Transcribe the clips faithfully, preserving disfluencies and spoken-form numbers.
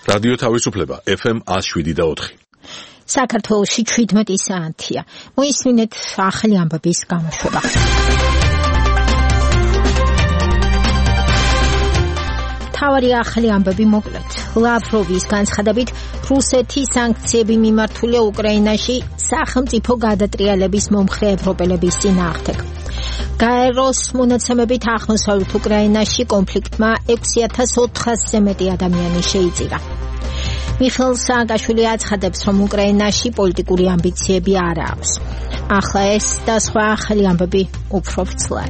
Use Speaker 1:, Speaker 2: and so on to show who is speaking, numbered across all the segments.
Speaker 1: რადიო თავისუფლება F M one oh seven და four.
Speaker 2: საქართველოში seventeen საათია. მოისმინეთ ახალი ამბების გამოშვება. თავარი ახალი ამბები მოკლედ. ლავროვის განცხადებით, რუსეთის სანქციები მიმართულია უკრაინაში სახელმწიფო გადატრიალების მომხრე ევროპელების წინააღმდეგ. გაეროს მონაცემებით აღმოსავლეთ უკრაინაში კონფლიქტმა six thousand four hundred-ზე მეტი ადამიანი შეიწირა. მიხეილ სააკაშვილი აცხადებს, რომ უკრაინაში პოლიტიკური ამბიციები არ აქვს. ახლა ეს და სხვა ახალი ამბები უფრო ვრცლად.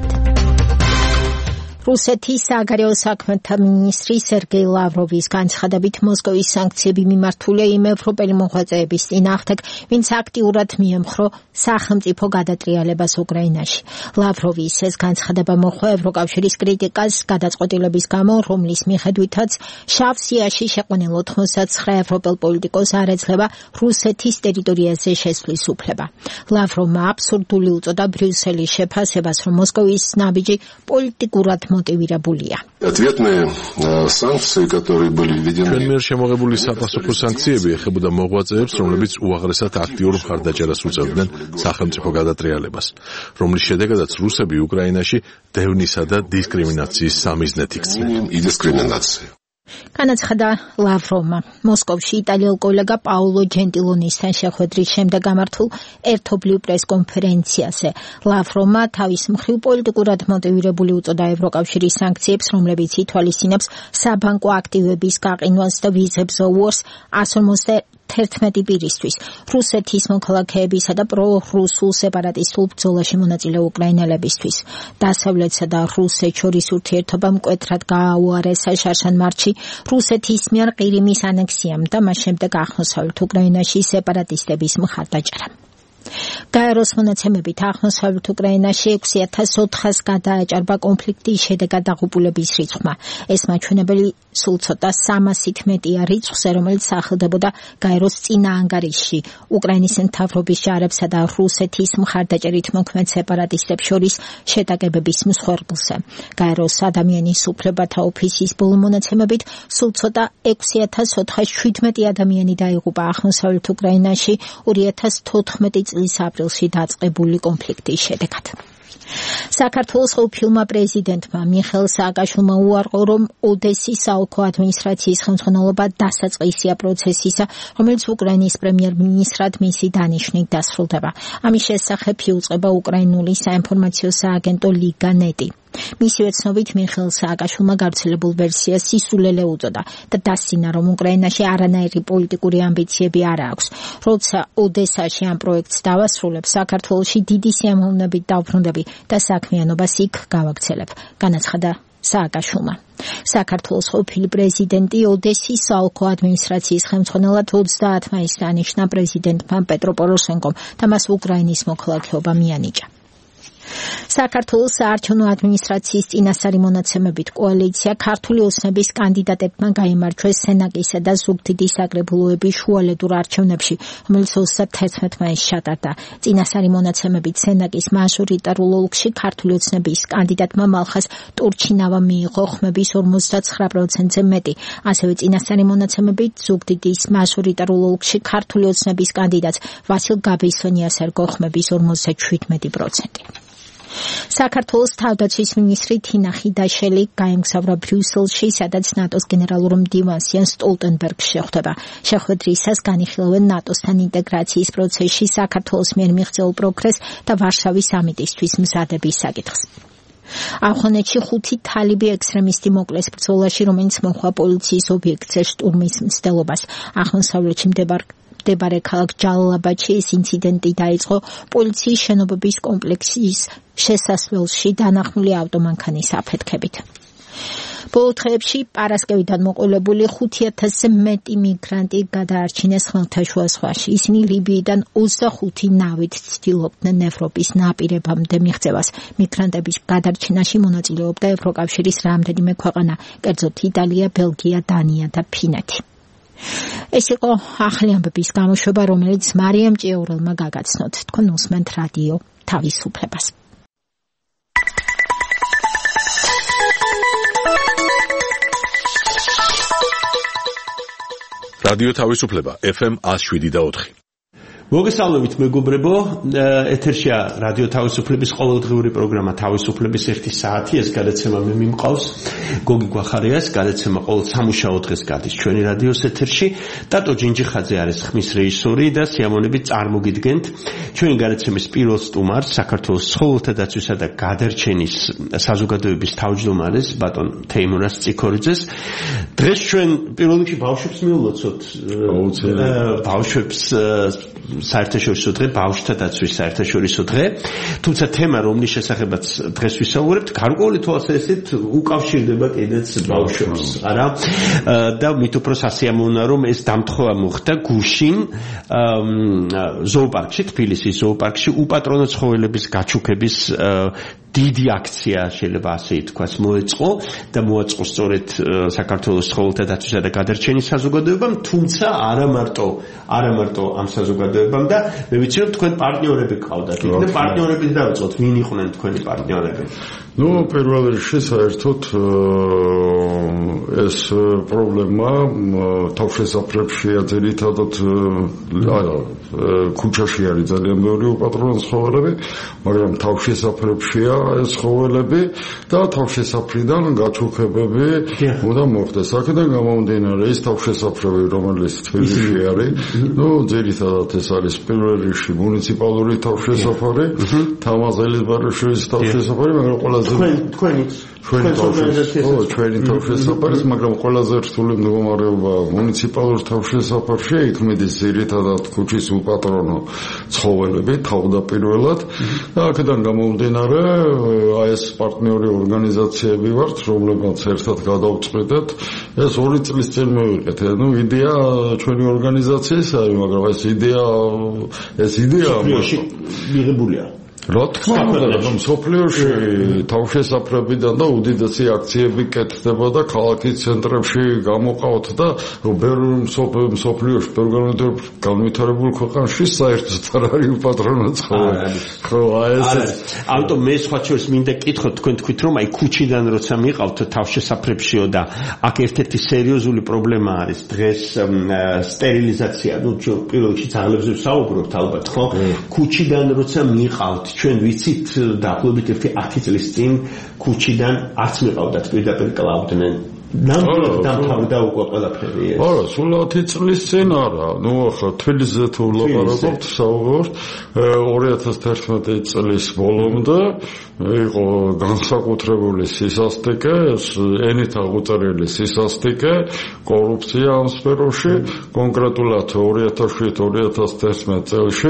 Speaker 2: რუსეთის საგარეო საქმეთა მინისტრი სერგეი ლავროვის განცხადებით, მოსკოვის სანქციები მიმართულია იმ ევროპელი მოღვაწეების წინააღმდეგ, ვინც აქტიურად მიემხრო სახელმწიფო გადატრიალებას უკრაინაში. ლავროვის ეს განცხადება მოჰყვა ევროკავშირის კრიტიკას გადაწყვეტილების გამო, რომლის მიხედვითაც შავ ზიაში შეყვანილ ninety-nine ევროპელ პოლიტიკოს არ ეძლევა რუსეთის ტერიტორიაზე შესვლის უფლება. ლავროვმა აბსურდული უწოდა ბრიუსელის შეფასებას, რომ მოსკოვის ნაბიჯი პოლიტიკურად мотивирებულია.
Speaker 3: Ответные санкции, которые были введены.
Speaker 1: ჩვენ მიერ შემოღებული საპასუხო სანქციები ეხებოდა მოღვაწეებს, რომლებიც უაღრესად აქტიურ მხარდაჭერას უწევდნენ სახელმწიფო გადატრიალებას, რომლის შედეგადაც რუსები უკრაინაში დევნისა და დისკრიმინაციის სამიზნედ იქცნენ.
Speaker 2: განაცხადა ლავროვმა მოსკოვში იტალიელ კოლეგა პაულო ჯენტილონისთან შეხვედრის შემდეგ გამართულ ერთობლივ პრესკონფერენციაზე. ლავროვმა თავის მხრივ პოლიტიკურად მოტივირებული უწოდა ევროკავშირის სანქციებს, რომლებიც ითვალისწინებს საბანკო აქტივების გაყინვას და ვიზებს ზოვუარს one hundred eleven პირისთვის. რუსეთის მოქალაქეებისა და პრო-რუსულ სეპარატისტულ ბრძოლაში მონაწილე უკრაინელებისთვის. დასავლეთსა და რუსეთს შორის ურთიერთობა მკვეთრად გააუარესა შარშან მარტში რუსეთის მიერ ყირიმის ანექსიამ და მას შემდეგ აღმოსავლეთ უკრაინაში სეპარატისტების მხარდაჭერამ. გაეროს მონაცემებით აღმოსავლეთ უკრაინაში six thousand four hundred გადააჭარბა კონფლიქტის შედეგად დაღუპულების რიცხვმა. ეს მაჩვენებელი სულ ცოტა three hundred მეტია რიცხვზე, რომელიც სახელდებოდა გაეროს წინა ანგარიშში უკრაინის მთავრობის ჯარებსა და რუსეთის მხარდაჭერით მოქმედ სეპარატისტებს შორის შეტაკებების მსხვერპლზე. გაეროს ადამიანის უფლებათა ოფისის ბოლო მონაცემებით სულ ცოტა six thousand four hundred seventeen ადამიანი დაიღუპა აღმოსავლეთ უკრაინაში two thousand fourteen წლის აპრილში დაწყებული კონფლიქტის შედეგად. საქართველოს ყოფილმა პრეზიდენტმა მიხეილ სააკაშვილმა უარყო, რომ ოდესის საოლქო ადმინისტრაციის ხელმძღვანელობა დასაწყისია პროცესისა, რომელიც უკრაინის პრემიერ-მინისტრად მისი დანიშვნით დასრულდება. ამის შესახებ იუწყება უკრაინული საინფორმაციო სააგენტო ლიგა ნეტი. მისივე ცნობით მიხეილ სააკაშვილმა გავრცელებულ ვერსიას სისულელე უწოდა და დასცინა, რომ უკრაინაში არანაირი პოლიტიკური ამბიციები არ აქვს. როცა ოდესაში ამ პროექტს დავასრულებ, საქართველოში დიდი სიამოვნებით დავბრუნდები და საქმიანობას იქ გავაგრძელებ, განაცხადა სააკაშვილმა. საქართველოს ყოფილი პრეზიდენტი ოდესის საოლქო ადმინისტრაციის ხელმძღვანელად twenty მაისს დანიშნა პრეზიდენტმა პეტრო პოროშენკომ და მას უკრაინის მოქალაქეობა მიანიჭა. საქართველოს საარჩევნო ადმინისტრაციის წინასწარი მონაცემებით კოალიცია ქართული ოცნების კანდიდატებმა გაიმარჯვეს სენაკისა და ზუგდიდის საკრებულოების შუალედურ არჩევნებში, რომელიც thirty-one მაისს ჩატარდა. წინასწარი მონაცემებით სენაკის მაჟორიტარულ ოლქში ქართული ოცნების კანდიდატმა მალხას ტურჩინავა მიიღო ხმების forty-nine პროცენტზე მეტი. ასევე წინასწარი მონაცემებით ზუგდიდის მაჟორიტარულ ოლქში ქართული ოცნების კანდიდატს ვასილ გაბეისონიას ერგო ხმების forty-seven პროცენტი. საქართველოს თავდაცვის მინისტრი თინა ხიდაშელი გაემგზავრა ბრიუსელში, სადაც ნატოს გენერალურ მდივანს იან სტოლტენბერგს შეხვდება. შეხვედრისას განიხილავენ ნატოსთან ინტეგრაციის პროცესში საქართველოს მიერ მიღწეულ პროგრესს და ვარშავის სამიტისთვის მზადების საკითხს. ავღანეთში ხუთი თალიბი ექსტრემისტი მოკლეს ბრძოლაში, რომელიც მოჰყვა პოლიციის ობიექტზე შტურმის მცდელობას. აღმოსავლეთში მდებარე მდებარე ქალაქ ჯალალაბადში ეს ინციდენტი დაიწყო პოლიციის შენობების კომპლექსის შესასვლელში დანახმული ავტომანქანის აფეთქებით. ბოლო დღეებში პარასკევიდან მოყოლებული five thousand-ზე მეტი მიგრანტი გადაარჩინეს ხმელთაშუა ზღვაში. ისინი ლიბიიდან twenty-five ნავით ცდილობდნენ ევროპის ნაპირებამდე მიღწევას. მიგრანტების გადარჩინაში მონაწილეობდა ევროკავშირის რამდენიმე ქვეყანა, კერძოდ იტალია, ბელგია, დანია და ფინეთი. ეს იყო ახალი ამბების გამოშვება, რომელიც მარიამ ჭიაურელმა გაგაცნოთ. თქვენ უსმენთ რადიო თავისუფლებას.
Speaker 1: რადიო თავისუფლება ეფ ემ one oh seven point four.
Speaker 4: მოგესალმებით მეგობრებო, ეთერშია რადიო თავისუფლების ყოველდღიური პროგრამა თავისუფლების ერთი საათი, ეს გადაცემა მე მიმყავს გოგი გვახარიას, გადაცემა ყოველ სამუშაო დღეს გადის ჩვენი რადიოს ეთერში. ტატო ჯინჯიხაძე არის ხმის რეჟისორი და სიამოვნებით წარმოგიდგენთ ჩვენი გადაცემის პირველ სტუმარს, საქართველოს ცხოველთა დაცვისა და გადარჩენის საზოგადოების თავმჯდომარეს ბატონ თეიმურაზ წიქორიძეს. დღეს ჩვენ პირველ რიგში ბავშვებს მივულოცოთ, ბავშვებს საერთაშორისო დღე, ბავშვთა დაცვის საერთაშორისო დღე, თუმცა თემა, რომლის შესახებაც დღეს ვისაუბრებთ, გარკვეული თვალსაზრისით უკავშირდება კიდეც ბავშვებს, არა? და მით უფრო სასიამოვნოა, რომ ეს დამთხოვა მოხდა გუშინ ზოოპარკში, თბილისის ზოოპარკში, უპატრონო ცხოველების გაჩუქების დიდი აქცია, შეიძლება ასე ითქვას, მოეწყო და მოაწყო სწორედ საქართველოს ცხოველთა დაცვისა და გადარჩენის საზოგადოებამ, თუმცა არა მარტო, არა მარტო ამ საზოგადოებამ და მე ვიცი რომ თქვენ პარტნიორები გყავდათ. იქნებ პარტნიორებით დავიწყოთ, ვინ იყვნენ თქვენი პარტნიორები?
Speaker 5: Ну, პირველ რიგში საერთოდ ეს პრობლემა თავშესაფრებშია ძირითადად ქუჩაში არის ძალიან ბევრი უპატრონო ცხოველები, მაგრამ თავშესაფრებშია ეს ცხოველები და თავშესაფრიდან გაჩუქებები უნდა მოხდეს. აქედან გამომდინარე ის თავშესაფრები, რომელიც თბილისში არის, ну, ძირითადად ეს არის პირველ რიგში მუნიციპალური თავშესაფარი, თამაზელის ბაროშევის თავშესაფარი, მაგრამ ყველა
Speaker 4: თქვენი
Speaker 5: ჩვენი ჩვენი თავშესაფარის, მაგრამ ყველაზე რთული მდგომარეობა მუნიციპალურ თავშესაფარში, იქ მიდის ძირითადად ქუჩის უპატრონო ცხოველები თავდაპირველად და აქედან გამომდინარე აი ეს პარტნიორი ორგანიზაციები ვართ, რომლებმაც ერთად გადავწყვეტეთ ეს ორი წლის წინ მივიღეთ. ნუ იდეა ჩვენი ორგანიზაციისაა, მაგრამ ეს იდეა ეს იდეა
Speaker 4: მიღებულია
Speaker 5: რა თქმა უნდა, მსოფლიოში თავშესაფრებიდან და უდიდესი აქციები კეთდება და ქალაქის ცენტრებში გამოყავთ და ბევრი მსოფლიოში განვითარებულ ქვეყანაში საერთოდ არ არის უპატრონო ცხოველი. ხო, აი ეს.
Speaker 4: ამიტომ მე სხვა შორის მინდა კითხოთ, თქვენ თქვით რომ აი ქუჩიდან როცა მიყავთ თავშესაფრებშიო და აქ ერთ-ერთი სერიოზული პრობლემა არის დღეს სტერილიზაცია, ну, პირველ რიგში ძაღლებზე ვსაუბრობთ ალბათ, ხო? ქუჩიდან როცა მიყავთ ჩვენ ვიცით დაახლოებით ერთი ათი წლის წინ ქუჩიდან არც მიყავდათ პირდაპირ კლავდნენ. ნამდვილად დამთავრდა უკვე ყველაფერი ეს.
Speaker 5: არა, სულ ათი წლის წინ არა. ნუ ახლა თბილისზე თუ ვლაპარაკობთ, საუბრობთ ორი ათას თერთმეტი წლის ბოლომდე იყო განსაკუთრებული სისასტიკე, ენით აღუწერელი სისასტიკე, კორუფცია ამ სფეროში, კონკრეტულად ორი ათას შვიდ ორი ათას თერთმეტ წელში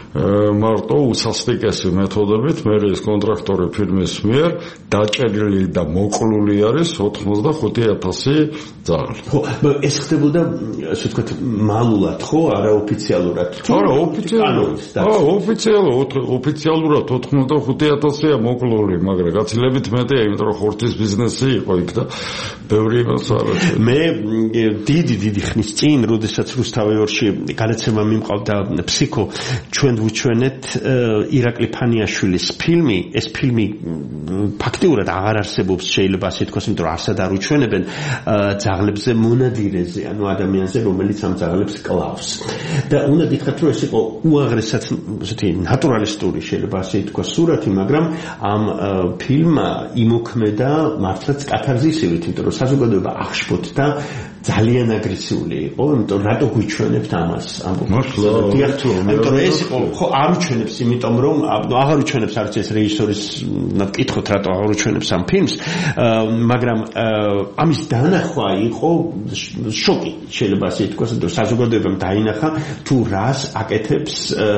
Speaker 5: მარტო უსასტიკესი მეთოდებით მე ეს კონტრაქტორი ფირმის მიერ დაჭერილი და მოკლული არის ოცდახუთი ათასი ძაღლი.
Speaker 4: ხო, ეს ხდებოდა, ასე ვთქვათ, მალულად, ხო, არაოფიციალურად.
Speaker 5: არა, ოფიციალურად. აა, ოფიციალურად, ოფიციალურად ოცდახუთი ათასია მოკლული, მაგრამ გაცილებით მეტია, იმიტომ რომ ხორცის ბიზნესი იყო იქ და ბევრი იმას არა.
Speaker 4: მე დიდი დიდი ხნის წინ, როდესაც რუსთავიორში გადაცემა მიმყავდა ფსიქო, ჩვენ ვუჩვენეთ ირაკლი ფანიაშვილის ფილმი, ეს ფილმი ფაქტიურად აღარ არსებობს, შეიძლება ასე ითქვას, იმიტომ რომ არსად არ უჩვენებენ ძაღლებზე მონადირეზე, ანუ ადამიანზე, რომელიც ამ ძაღლებს კლავს. და უნდა გითხრათ, რომ ეს იყო უაღრესად, ესეთი ნატურალისტური, შეიძლება ასე ითქვას, სურათი, მაგრამ ამ ფილმმა იმოქმედა მართლაც კათარზისივით, იმიტომ რომ საზოგადოება აღშფოთდა ძალიან აგრესიული იყო, იმიტომ რატო გვიჩვენებთ ამას?
Speaker 5: მართლა,
Speaker 4: იმიტომ ეს იყო, ხო, არ უჩვენებს, იმიტომ რომ აღარ უჩვენებს არც ეს რეჟისორის, ნაკითხოთ რატო აღარ უჩვენებს ამ ფილმს, მაგრამ ამის დანახვა იყო შოკი, შეიძლება ასე ითქვას, რომ საზოგადოებამ დაინახა თუ რას აკეთებს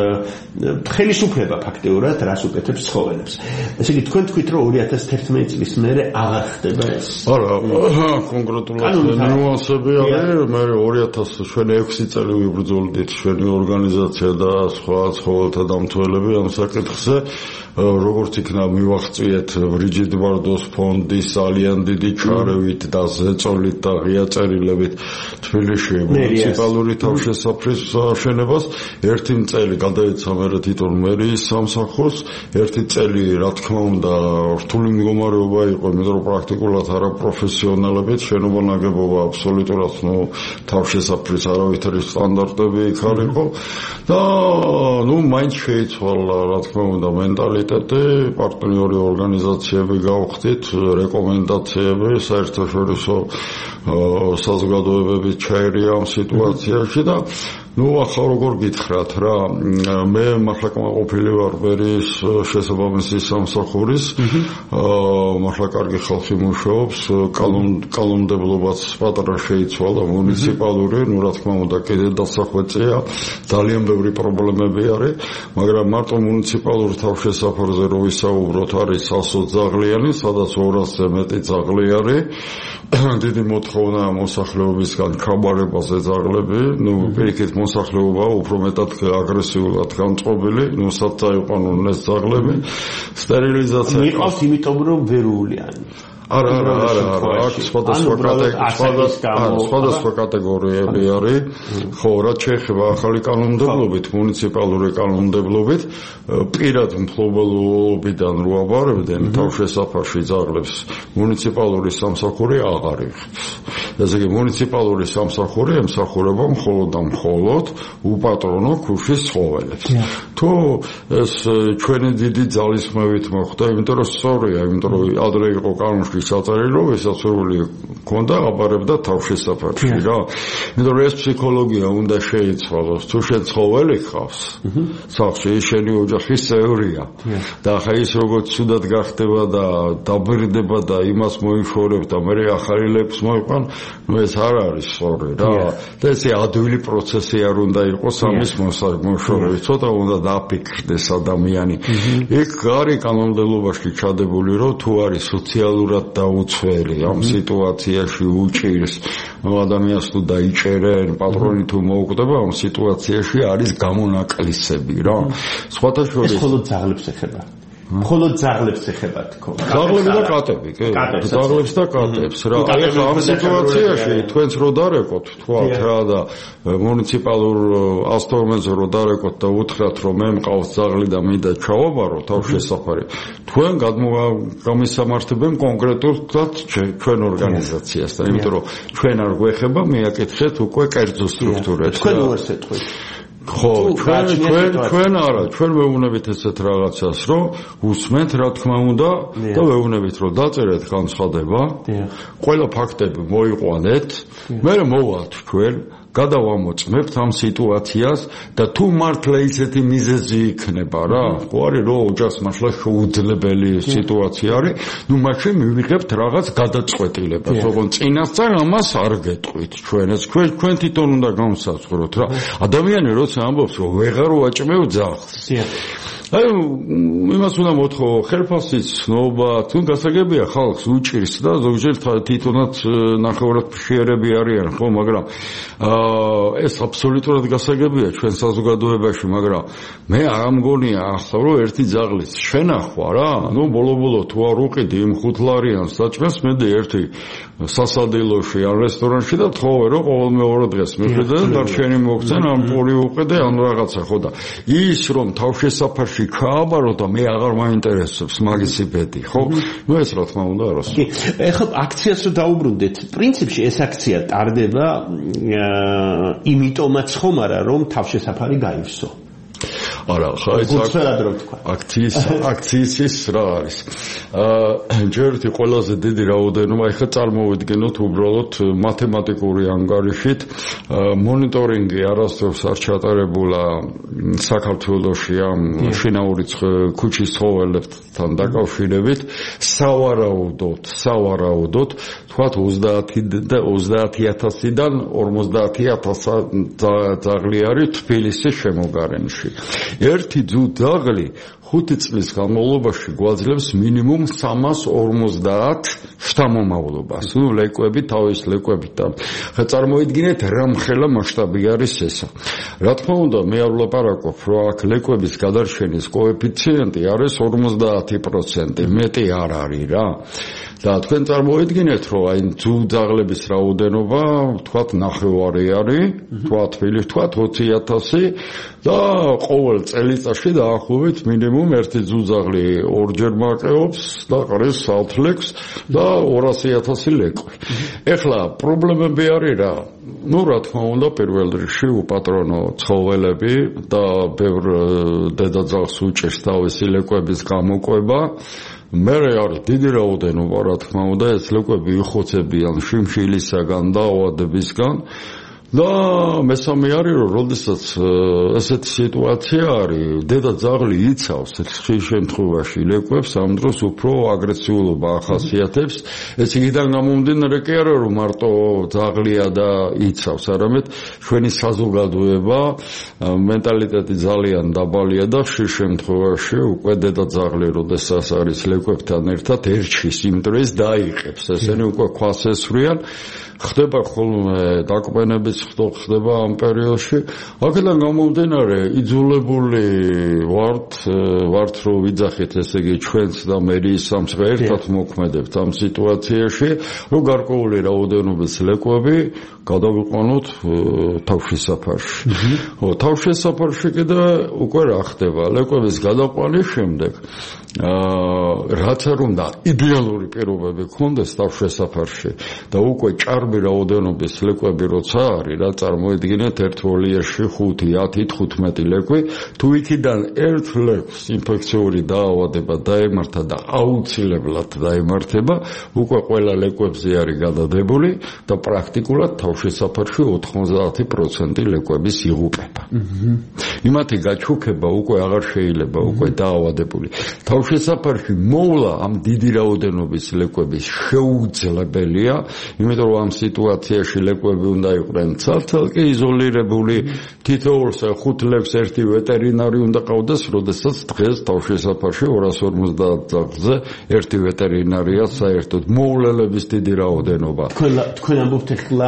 Speaker 4: ხელისუფლება ფაქტიურად, რას უკეთებს ცხოველებს. ესე იგი, თქვენ თქვით, რომ ორი ათას თერთმეტი წლის მერე აღარ ხდება ეს.
Speaker 5: არა, კონკრეტულად ნიუანსები არის, მე ორი ათას ექვსი წელი ვიბრძოლდით ჩვენი ორგანიზაცია და სხვა ცხოველთა დამცველები ამ საკითხზე. როგორც იქნა მივაღწიეთ ბრიჯიტ ბარდოს ფონდის ძალიან დიდი ჩარევით და ზეწოლით და ღია წერილებით თბილისში მუნიციპალური თავშესაფრის აშენებას ერთი წელი გადაეცა მერე თვითონ მერიის სამსახურს, ერთი წელი რა თქმა უნდა რთული მდგომარეობა იყო, იმიტომ რომ პრაქტიკულად არაპროფესიონალებით შენობა ნაგებობა აბსოლუტურად აბსოლუტურად ნუ თავშესაფრის არავითარი სტანდარტები იქ არ იყო და ნუ მაინც შეიცვალა რა თქმა უნდა მენტალიტეტი პარტნიორი ორგანიზაციები გავხდით რეკომენდაციები საერთაშორისო საზოგადოებებით ჩაერია ამ სიტუაციაში და ну ახლა როგორ გითხრათ რა მე მართლა ყოფილი ვარ ბერის შესაბამისი სამსახურის მართლა კარგი ხალხი მუშაობს კანონმდებლობაც პატარა შეიცვალა მუნიციპალური ну რა თქმა უნდა კიდე დასახვეწია ძალიან ბევრი პრობლემები არის მაგრამ მარტო მუნიციპალურ თავშესაფარზე რო ვისაუბროთ არის სასო ძაღლიანი სადაც ორასზე მეტი ძაღლი არის დიდი მოთხოვნა მოსახლეობისგან ქაბარებაზე ძაღლები ну პირიქით მოსახლეობა უფრო მეტად აგრესიულად განწყობილი, ну საწაიყვანონ ეს ძაღლები, სტერილიზაცია.
Speaker 4: მიყავს იმიტომ რომ ვერუულიანი.
Speaker 5: არა, არა, არა, არა, აქ სხვადასხვა კატეგორიები არის. ხო, რაც შეეხება ახალი კანონმდებლობით, მუნიციპალური კანონმდებლობით, პირად მფლობელობიდან რო აბარებდნენ თავშესაფარში ძაღლებს, მუნიციპალური სამსახური აღარ იღებს. ესე იგი, მუნიციპალური სამსახური ემსახურება მხოლოდ და მხოლოდ უპატრონო ქუჩის ცხოველებს. თუ ეს ჩვენი დიდი ძალისხმევით მოხდა, იმიტომ რომ სწორია, იმიტომ რომ ადრე იყო კანონში საწერილი რომ ესაცურული ქონდა აბარებდა თავშესაფარში რა. იმიტომ რომ ეს ფსიქოლოგია უნდა შეიცვალოს. თუ შენ ცხოველი ხავს, სახში შენი ოჯახის წევრია. და ახლა ის როგორც ცუდად გახდება და დაბერდება და იმას მოიშორებ და მე ახალი ლეფს მოიყვან, ну ეს არ არის სწორი რა. და ეს ადვილი პროცესი არ უნდა იყოს ამის მოშორებით. ცოტა უნდა დააფიქრდეს ადამიანი. იქ არის კანონმდებლობაში ჩადებული რომ თუ არის სოციალურად დაუცველი ამ სიტუაციაში უჭირს ადამიანს თუ დაიჭერენ პატრონი თუ მოუკვდება ამ სიტუაციაში არის გამონაკლისები რა სხვათა შორის
Speaker 4: ეს მხოლოდ ძაღლებს ეხება მხოლოდ ძაღლებს ეხება თქო
Speaker 5: ძაღლები და კატები კი ძაღლებს და კატებს რა აი ამ სიტუაციაში თქვენც რო დარეკოთ თქვათ რა და მუნიციპალურ ავტომობილზე რო დარეკოთ და უთხრათ რომ მე მყავს ძაღლი და მინდა ჩავაბარო თავშესაფარი თქვენ გამისამართებენ კონკრეტულად ჩვენ ორგანიზაციას და იმიტომ რომ ჩვენ არ გვეხება მიაკითხეთ უკვე კერძო სტრუქტურებს
Speaker 4: თქვენ უარს ეთქვით
Speaker 5: ხო ჩვენ ჩვენ ჩვენ არა ჩვენ ვეუბნებით ესეთ რაღაცას რომ უსმენთ რა თქმა უნდა და ვეუბნებით რომ დაწერეთ განცხადება ყველა ფაქტები მოიყვანეთ მე მოვალთ ჩვენ გადავამოწმებთ ამ სიტუაციას და თუ მართლა ისეთი მიზეზი იქნება რა ხო არის რომ ოჯახს მართლა შეუძლებელი სიტუაცია არის ნუ მაშინ მივიღებთ რაღაც გადაწყვეტილებას ოღონდ წინასწარ ამას არ გეტყვით ჩვენ ეს ჩვენ თვითონ უნდა განსაზღვროთ რა ადამიანი როცა ამბობს რომ ვეღარ ვაჭმევ ძაღლს აი იმას უნდა მოთხოვო ხელფასის ცნობა თუ გასაგებია ხალხს უჭირს და ზოგჯერ თვითონაც ნახევრად ფშიერები არიან ხო მაგრამ ეს აბსოლუტურად გასაგებია ჩვენ საზოგადოებაში მაგრამ მე არ მგონია ახლა რომ ერთი ძაღლის შენახვა რა ნუ ბოლო-ბოლო თუ არ უყიდი იმ ხუთ ლარიანს საჭმელს მედი ერთი სასადილოში ან რესტორანში და თხოვე რომ ყოველ მეორე დღეს მიხვიდე და დარჩენი მოგცენ ამ პური უყიდე ან რაღაცა ხო და ის რომ თავშესაფარში ჩააბარო და მე აღარ მაინტერესებს მაგისი ბედი ხო ნუ ეს რა თქმა უნდა არას
Speaker 4: კი ეხლა აქციას რო დაუბრუნდეთ პრინციპში ეს აქცია ტარდება იმიტომაც ხომ არა რომ თავშესაფარი გაივსო
Speaker 5: არა ხა ეს აქციის აქციის რა არის აა ჯერტი ყველაზე დიდი რაოდენობა ეხლა წარმოვიდგენოთ უბრალოდ მათემატიკური ანგარიშით მონიტორინგი არასდროს არ ჩატარებულა საქართველოში ამ შინაური ქუჩის ცხოველებთან დაკავშირებით სავარაუდოდ სავარაუდოდ თქვათ ოცდაათი ათასიდან ორმოცდაათი ათასი ძაღლი არის თბილისის შემოგარენში ერთი ძაღლი ხუთი წლის განმავლობაში გვაძლევს მინიმუმ სამას ორმოცდაათ შთამომავლობას. ნუ ლეკვები თავის ლეკვებით და ხა წარმოიდგინეთ რა მხელა მასშტაბი არის ესა. რა თქმა უნდა მე არ ვლაპარაკობ რომ აქ ლეკვების გადარჩენის კოეფიციენტი არის ორმოცდაათი პროცენტი მეტი არ არის რა. და თქვენ წარმოიდგინეთ რომ აი ძაღლების რაოდენობა თქვათ ნახევარი არის თქვათ თბილისში თქვათ ოცი ათასი და ყოველ წელიწადში დაახლოებით მინიმუმ მაქსიმუმ ერთი ძუძაღლი ორჯერ მაკეობს და ყრეს საათლექს და ორასი ათასი ლეკვი. ეხლა პრობლემები არის რა? ну რა თქმა უნდა პირველ რიგში უპატრონო ცხოველები და ბევრ დედაძაღლს უჭერს თავისი ლეკვების გამოკვება. მე არის დიდი რაოდენობა რა თქმა უნდა ეს ლეკვები იხოცებიან შიმშილისაგან და ავადებისგან და მესამე არის რომ როდესაც ესეთი სიტუაცია არის დედა ძაღლი იცავს ხშირ შემთხვევაში ლეკვებს ამ დროს უფრო აგრესიულობა ახასიათებს ეს იქიდან გამომდინარე კი არა რომ მარტო ძაღლია და იცავს არამედ ჩვენი საზოგადოება მენტალიტეტი ძალიან დაბალია და ხშირ შემთხვევაში უკვე დედა ძაღლი როდესაც არის ლეკვებთან ერთად ერჩის იმ დროს დაიღებს ესენი უკვე ქვას ესვრიან ხდება ხოლმე დაკვენებიც ხდება ამ პერიოდში. აქედან გამომდინარე იძულებული ვართ ვართ რომ ვიძახით ესე იგი ჩვენც და მერიის სამსახურს ერთად მოქმედებთ ამ სიტუაციაში, რომ გარკვეული რაოდენობის ლეკვები გადავიყვანოთ თავშესაფარში. ხო, თავშესაფარში კიდე უკვე რა ხდება? ლეკვების გადაყვანის შემდეგ აა რაც არ უნდა იდეალური პირობები ქონდეს თავშესაფარში და უკვე ჭარბი რაოდენობის ლეკვები როცა არის რა წარმოიდგინეთ ერთ ვოლიერში ხუთი, ათი, თხუთმეტი ლეკვი თუ იქიდან ერთ ლეკვს ინფექციური დაავადება დაემართა და აუცილებლად დაემართება უკვე ყველა ლეკვებზე არის გადადებული და პრაქტიკულად თავშესაფარში ოთხმოცდაათი პროცენტი ლეკვების იღუპება. იმათი გაჩუქება უკვე აღარ შეიძლება უკვე დაავადებული თავშესაფარში მოვლა ამ დიდი რაოდენობის ლეკვების შეუძლებელია, იმიტომ რომ ამ სიტუაციაში ლეკვები უნდა იყვნენ ცალ-ცალკე იზოლირებული, თითოეულს ხუთ ლეკვს ერთი ვეტერინარი უნდა ყავდეს, როდესაც დღეს თავშესაფარში ორას ორმოცდაათ ძაღლზე ერთი ვეტერინარია საერთოდ მოვლელების დიდი რაოდენობა.
Speaker 4: თქვენ თქვენ ამბობთ ახლა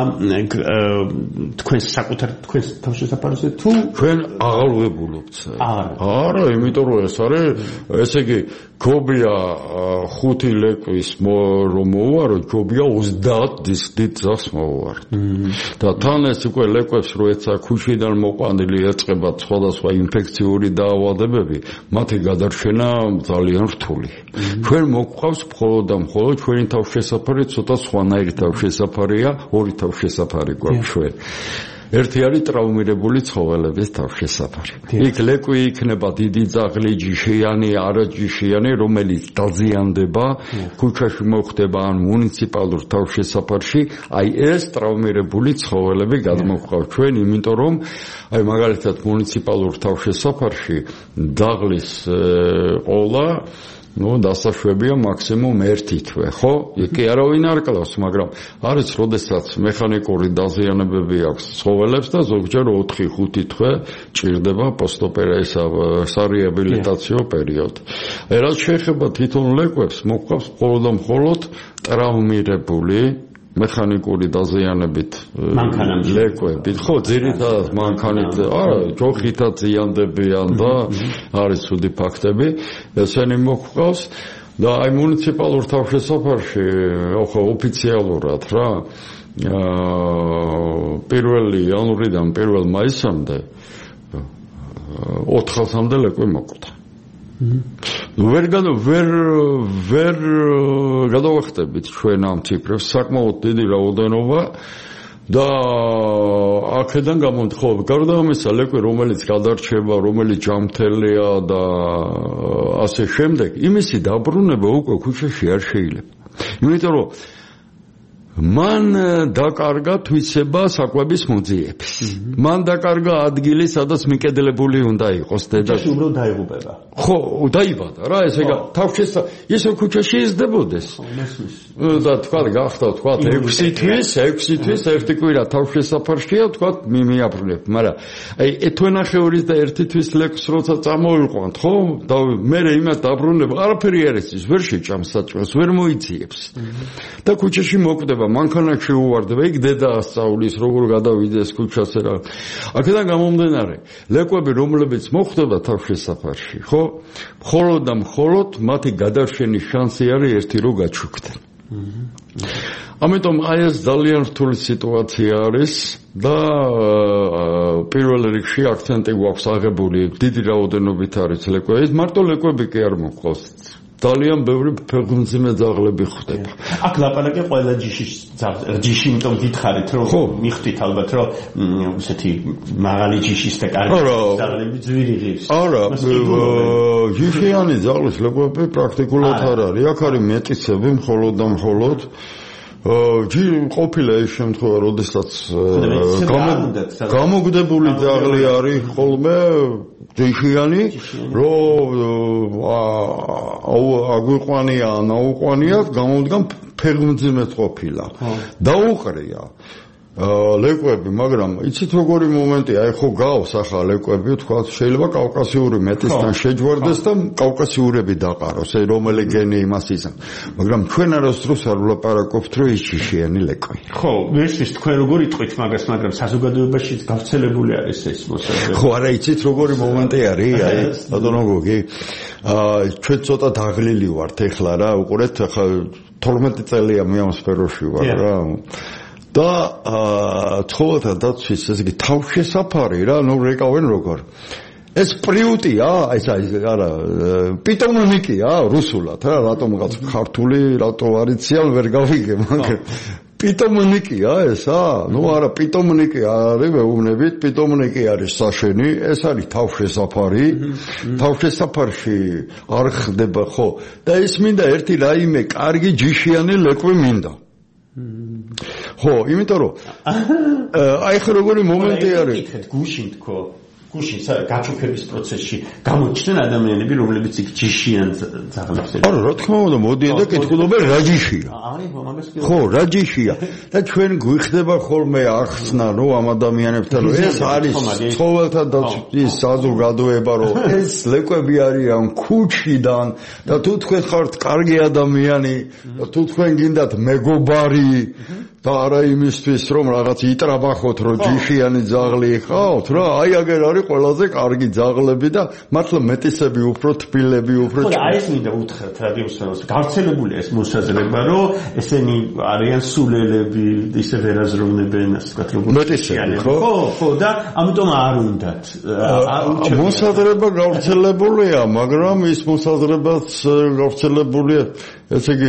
Speaker 4: თქვენ საკუთარ თქვენ თავშესაფარზე თუ
Speaker 5: ჩვენ აღარ ვებულობთ.
Speaker 4: არა.
Speaker 5: არა, იმიტომ რომ ეს არის ესე იგი გობია ხუთი ლეკვის რომ მოვარო, გობია ოცდაათ დიდ ძაღლს მოვარო. და თან ეს უკვე ლეკვებს რო ეცა ქუჩიდან მოყვანილი ეწყებათ სხვადასხვა ინფექციური დაავადებები, მათი გადარჩენა ძალიან რთული. ჩვენ მოგვყავს მხოლოდ და მხოლოდ ჩვენი თავშესაფარი ცოტა სხვანაირი თავშესაფარია, ორი თავშესაფარი გვაქვს ჩვენ. ერთი არის ტრავმირებული ცხოველების თავშესაფარი. იქ ლეკვი იქნება დიდი ძაღლი, ჯიშიანი, არაჯიშიანი, რომელიც დაზიანდება, ქუჩაში მოხდება ან მუნიციპალურ თავშესაფარში, აი ეს ტრავმირებული ცხოველები გადმოგვყავთ ჩვენ, იმიტომ რომ აი მაგალითად მუნიციპალურ თავშესაფარში ძაღლის ყოლა ну დასაშვებია მაქსიმუმ ერთი თვე, ხო? იქ არავინ არ კლავს, მაგრამ არის როდესაც მექანიკური დაზიანებები აქვს ცხოველებს და ზოგჯერ ოთხი ხუთი თვე ჭირდება პოსტოპერაისა სარეაბილიტაციო პერიოდი. აი რაც შეეხება თვითონ ლეკვებს, მოყვავს მხოლოდ და მხოლოდ ტრავმირებული მექანიკური დაზიანებით ლეკვებით, ხო, ძირითადად მანქანით, არა, ჯოხითაც ზიანდებიან და არის ცუდი ფაქტები, ესენი მოგვყავს და აი მუნიციპალურ თავშესაფარში, ხო, ოფიციალურად რა, პირველი იანვრიდან პირველ მაისამდე ოთხ ათასამდე ლეკვი მოკვდა. ვერ გადო ვერ ვერ გადავახტებით ჩვენ ამ ციფრებს, საკმაოდ დიდი რაოდენობა და აქედან გამომდინარე, ხო, გარდა ამისა ლეკვი რომელიც გადარჩება, რომელიც ჯამთელია და ასე შემდეგ, იმისი დაბრუნება უკვე ქუჩაში არ შეიძლება. იმიტომ რომ მან დაკარგა თვისება საკვების მოძიების. მან დაკარგა ადგილი, სადაც მიკედლებული უნდა იყოს დედა.
Speaker 4: ქუჩაში უბრალოდ დაიღუპება.
Speaker 5: ხო, დაიბადა რა, ესე თავშესა ისო ქუჩაში იზრდებოდეს. და თქვა გახდა თქვა ექვსი თვის, ექვსი თვის ერთი კვირა თავშესაფარშია, თქვა მიმიაბრუნებ, მაგრამ აი ეთვენახევრის და ერთი თვის ლეკვს როცა წამოვიყვანთ, ხო? და მე იმას დაბრუნება, არაფერი არ იცის, ვერ შეჭამს საჭმელს, ვერ მოიძიებს. და ქუჩაში მოკვდება მანქანაში უვარდება, იქ დედა ასწავლის როგორ გადავიდეს ქუჩაზე რა. აქედან გამომდინარე, ლეკვები რომლებიც მოხდება თავშესაფარში, ხო? მხოლოდ და მხოლოდ მათი გადარჩენის შანსი არის ერთი რომ გაჩუქდნენ. ამიტომ აი ეს ძალიან რთული სიტუაცია არის და პირველ რიგში აქცენტი გვაქვს აღებული დიდი რაოდენობით არის ლეკვები. მარტო ლეკვები კი არ მოყავს. ძალიან ბევრი ფეხმძიმე ძაღლები ხდება.
Speaker 4: აქ ლაპარაკი ყველა ჯიშის ჯიში, იმიტომ გითხარით, რომ მიხვდით ალბათ, რომ ესეთი მაღალი ჯიშის და კარგი ძაღლები ძვირი ღირს.
Speaker 5: არა, ჯიშიანი ძაღლის ლეკვები პრაქტიკულად არ არის. აქ არის მეტისები მხოლოდ და მხოლოდ ჯი ყოფილა ეს შემთხვევა, როდესაც გამოგდებული ძაღლი არის ხოლმე ჯიშიანი, რომ აგვიყვანია, ნაუყვანია, გამოვდგა ფეხმძიმედ ყოფილა. დაუყრია ლეკვები, მაგრამ იცით როგორი მომენტია, აი ხო გავს ახლა ლეკვები, თქვა შეიძლება კავკასიური მეტისთან შეჯვარდეს და კავკასიურები დაყაროს, აი რომელი გენი იმას ისა. მაგრამ ჩვენ არასდროს არ ვლაპარაკობთ, რომ ის ჯიშიანი ლეკვი.
Speaker 4: ხო, ვერცის თქვენ როგორ იტყვით მაგას, მაგრამ საზოგადოებაში გავრცელებული არის ეს მოსაზრება.
Speaker 5: ხო, არა, იცით როგორი მომენტი არის, აი ბატონო გოგი. აა ჩვენ ცოტა დაღლილი ვართ ეხლა რა, უყურეთ, ახლა თორმეტი წელია მე ამ სფეროში ვარ რა. და ცხოველთა დაცვის ეს იგი თავშესაფარი რა, ნუ რეკავენ როგორ. ეს პრიუტია, ეს არა, პიტომონიკია რუსულად რა, რატომღაც ქართული, რატო არიციან ვერ გავიგე, მაგრამ პიტომონიკია ესა? ნუ არა, პიტომონიკი არის, მეუბნებით, პიტომონიკი არის საშენი, ეს არის თავშესაფარი. თავშესაფარში არ ხდება, ხო. და ის მინდა ერთი რაიმე კარგი ჯიშიანი ლეკვი მინდა. ხო, იმიტომ რომ აი ხე როგორი მომენტი არის.
Speaker 4: ეკითხეთ გუშინ თქო, გუშინ გაჩუქების პროცესში გამოჩნდნენ ადამიანები, რომლებიც იქ ჯიშიან ძაღლებს.
Speaker 5: არა, რა თქმა უნდა, მოდიან და კითხულობენ რა ჯიშია.
Speaker 4: აი, მაგას კი.
Speaker 5: ხო, რა ჯიშია. და ჩვენ გვიხდება ხოლმე ახსნა, რომ ამ ადამიანებთან, რომ ეს არის ცხოველთა დაცვის საზოგადოება, რომ ეს ლეკვები არიან ქუჩიდან და თუ თქვენ ხართ კარგი ადამიანი და თუ თქვენ გინდათ მეგობარი და არა იმისთვის რომ რაღაც იტრაბახოთ რომ ჯიშიანი ძაღლი ხავთ რა, აი აგერ არის ყველაზე კარგი ძაღლები და მართლა მეტისები უფრო თბილები უფრო
Speaker 4: ხო და აი ეს მინდა უთხრათ რადიოსთან გავრცელებულია ეს მოსაზრება რომ ესენი არიან სულელები ისე ვერაზროვნებენ ასე ვთქვათ როგორც
Speaker 5: მეტისები ხო
Speaker 4: ხო და ამიტომ არ უნდათ
Speaker 5: მოსაზრება გავრცელებულია მაგრამ ის მოსაზრებაც გავრცელებულია ესე იგი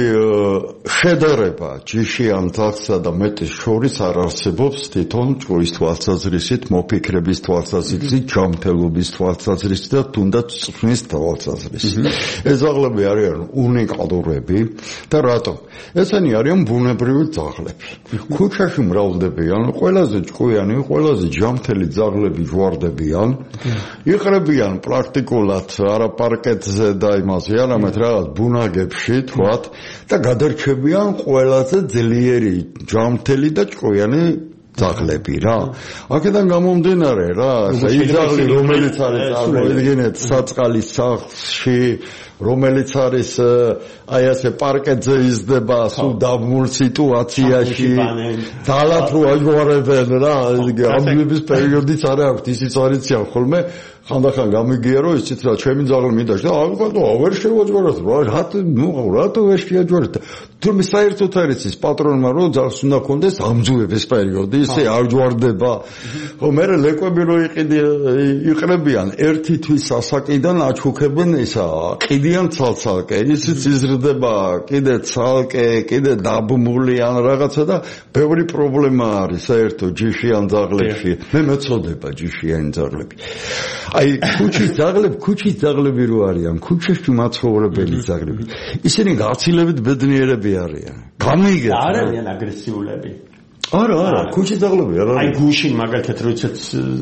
Speaker 5: შედარება ჯიშიან ძაღლსა და მეტის შორის არ არსებობს თვითონ ჭურის თვალსაზრისით, მოფიქრების თვალსაზრისით, ჯანმრთელობის თვალსაზრისით და თუნდაც წვნის თვალსაზრისით. ეს ძაღლები არიან უნიკალურები და რატომ? ესენი არიან ბუნებრივი ძაღლები. ქუჩაში მრავლდებიან, ყველაზე ჭკვიანი, ყველაზე ჯანმრთელი ძაღლები ჯვარდებიან, იყრებიან პრაქტიკულად არა პარკეტზე და იმაზე, არამედ რაღაც ბუნაგებში, თქვათ, და გადარჩებიან ყველაზე ძლიერი ჯანმრთელი და ჭკვიანი ძაღლები რა. აქედან გამომდინარე რა, ის ძაღლი რომელიც არის წარმოიდგინეთ საწყალის სახლში, რომელიც არის აი ასე პარკეტზე იზრდება სულ დაბმულ სიტუაციაში დალათ რო აგვარებენ რა, ამბლების პერიოდიც არ აქვს, ისიც არიციან ხოლმე ხანდახან გამიგია რომ ისიც რა ჩემი ძაღლი მინდა და აღვიქვათო ვერ შევაჯვაროთ რა რატო ნუ რატო ვერ შევაჯვაროთ თუმცა საერთოდ არის ის პატრონმა რომ ძაღლს უნდა კონდეს ამძუების პერიოდი ისე არ ჯვარდება ხო მე ლეკვები რო იყიდი იყრებიან ერთი თვის ასაკიდან აჩუქებენ ისა ყიდიან ცალცალკე ისიც იზრდება კიდე ცალკე კიდე დაბმული ან რაღაცა და ბევრი პრობლემა არის საერთოდ ჯიშიან ძაღლებში მე მეწოდება ჯიშიანი ძაღლები აი ქუჩის ძაღლები, ქუჩის ძაღლები რო არიან, ქუჩაში მაცხოვრებელი ძაღლები. ისინი გაცილებით ბედნიერები არიან. გამიგეთ.
Speaker 4: არ არიან აგრესიულები.
Speaker 5: არა, არა, ქუჩის ძაღლები არა.
Speaker 4: აი გუშინ მაგალითად როდესაც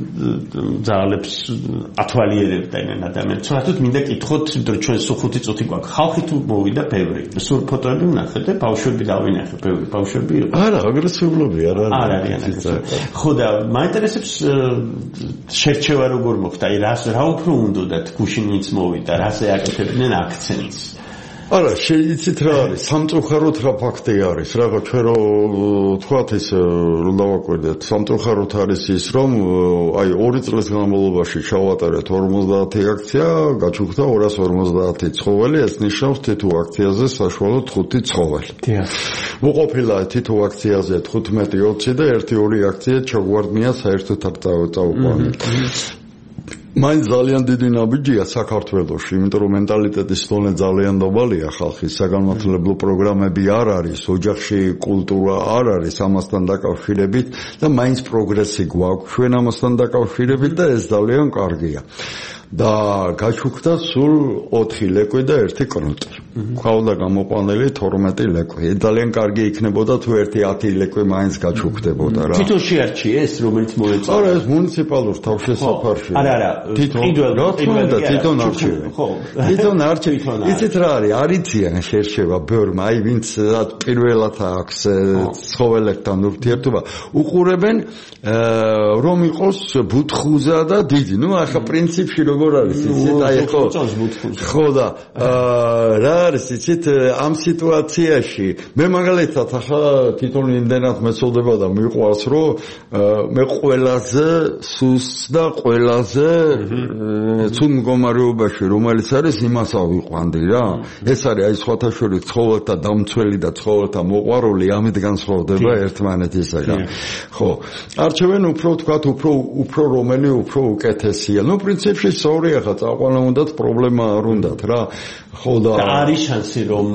Speaker 4: ძაღლებს ათვალიერებდნენ ადამიანებს. საერთოდ მინდა კითხოთ, რომ ჩვენ სულ ხუთი წუთი გვაქვს. ხალხი თუ მოვიდა ბევრი. სულ ფოტოები ვნახეთ და ბავშვები დავინახე, ბევრი ბავშვები იყო.
Speaker 5: არა, აგრესიულები არ არიან.
Speaker 4: არ არიან აგრესიულები. ხო და მაინტერესებს შერჩევა როგორ მოხდა? აი რას რა უფრო უნდათ გუშინ ვინც მოვიდა, რაზე აკეთებდნენ აქცენტს?
Speaker 5: არა, შეიცით რა არის, სამწუხაროდ რა ფაქტი არის, რაღა ჩვენ რო თქვათ ის რომ დავაკვირდეთ, სამწუხაროდ არის ის, რომ აი ორი წლის განმავლობაში ჩავატარეთ ორმოცდაათი აქცია, გაჩუქდა ორას ორმოცდაათი ცხოველი, ეს ნიშნავს თითო აქციაზე საშუალოდ ხუთი ცხოველი. დიახ. მოყოფილა თითო აქციაზე თხუთმეტი ოცი და ერთი ორი აქცია ჩაგვარდნია საერთოდ არ წავყვანეთ. მაინც ძალიან დიდი ნაბიჯია საქართველოში, იმიტომ რომ მენტალიტეტის დონე ძალიან დაბალია ხალხის, საგანმანათლებლო პროგრამები არ არის, ოჯახში კულტურა არ არის ამასთან დაკავშირებით და მაინც პროგრესი გვაქვს ჩვენ ამასთან დაკავშირებით და ეს ძალიან კარგია. და გაჩუქდა სულ ოთხი ლეკვი და ერთი კნოტი. ყავდა გამოყვანილი თორმეტი ლეკვი. ძალიან კარგი იქნებოდა თუ ერთი ათი ლეკვი მაინც გაჩუქდებოდა რა.
Speaker 4: თვითონ შეარჩიე ეს რომელიც მოეწონა.
Speaker 5: არა, ეს მუნიციპალურ თავშესაფარში.
Speaker 4: არა, არა,
Speaker 5: თვითონ რა თქმა უნდა თვითონ არჩევენ. ხო, თვითონ არჩევენ. იცით რა არის? არიციან შერშევა ბევრმა, აი ვინც პირველად აქვს ცხოველებთან ურთიერთობა, უყურებენ რომ იყოს ბუთხუზა და დიდი. ნუ ახლა პრინციპში როგორ არის იცით აი ხო ხო და რა არის იცით ამ სიტუაციაში მე მაგალითად ახლა თვითონ იმდენად მეცოდება და მიყვარს რომ მე ყველაზე სუსტ და ყველაზე ცუდ მდგომარეობაში რომელიც არის იმას ავიყვანდი რა ეს არის აი სხვათა შორის ცხოველთა დამცველი და ცხოველთა მოყვარული ამით განსხვავდება ერთმანეთისაგან ხო არჩევენ უფრო თქვათ უფრო უფრო რომელი უფრო უკეთესია ნუ პრინციპში სწორია ხა წაყვანა უნდათ პრობლემა არ უნდათ რა ხო და
Speaker 4: არის შანსი რომ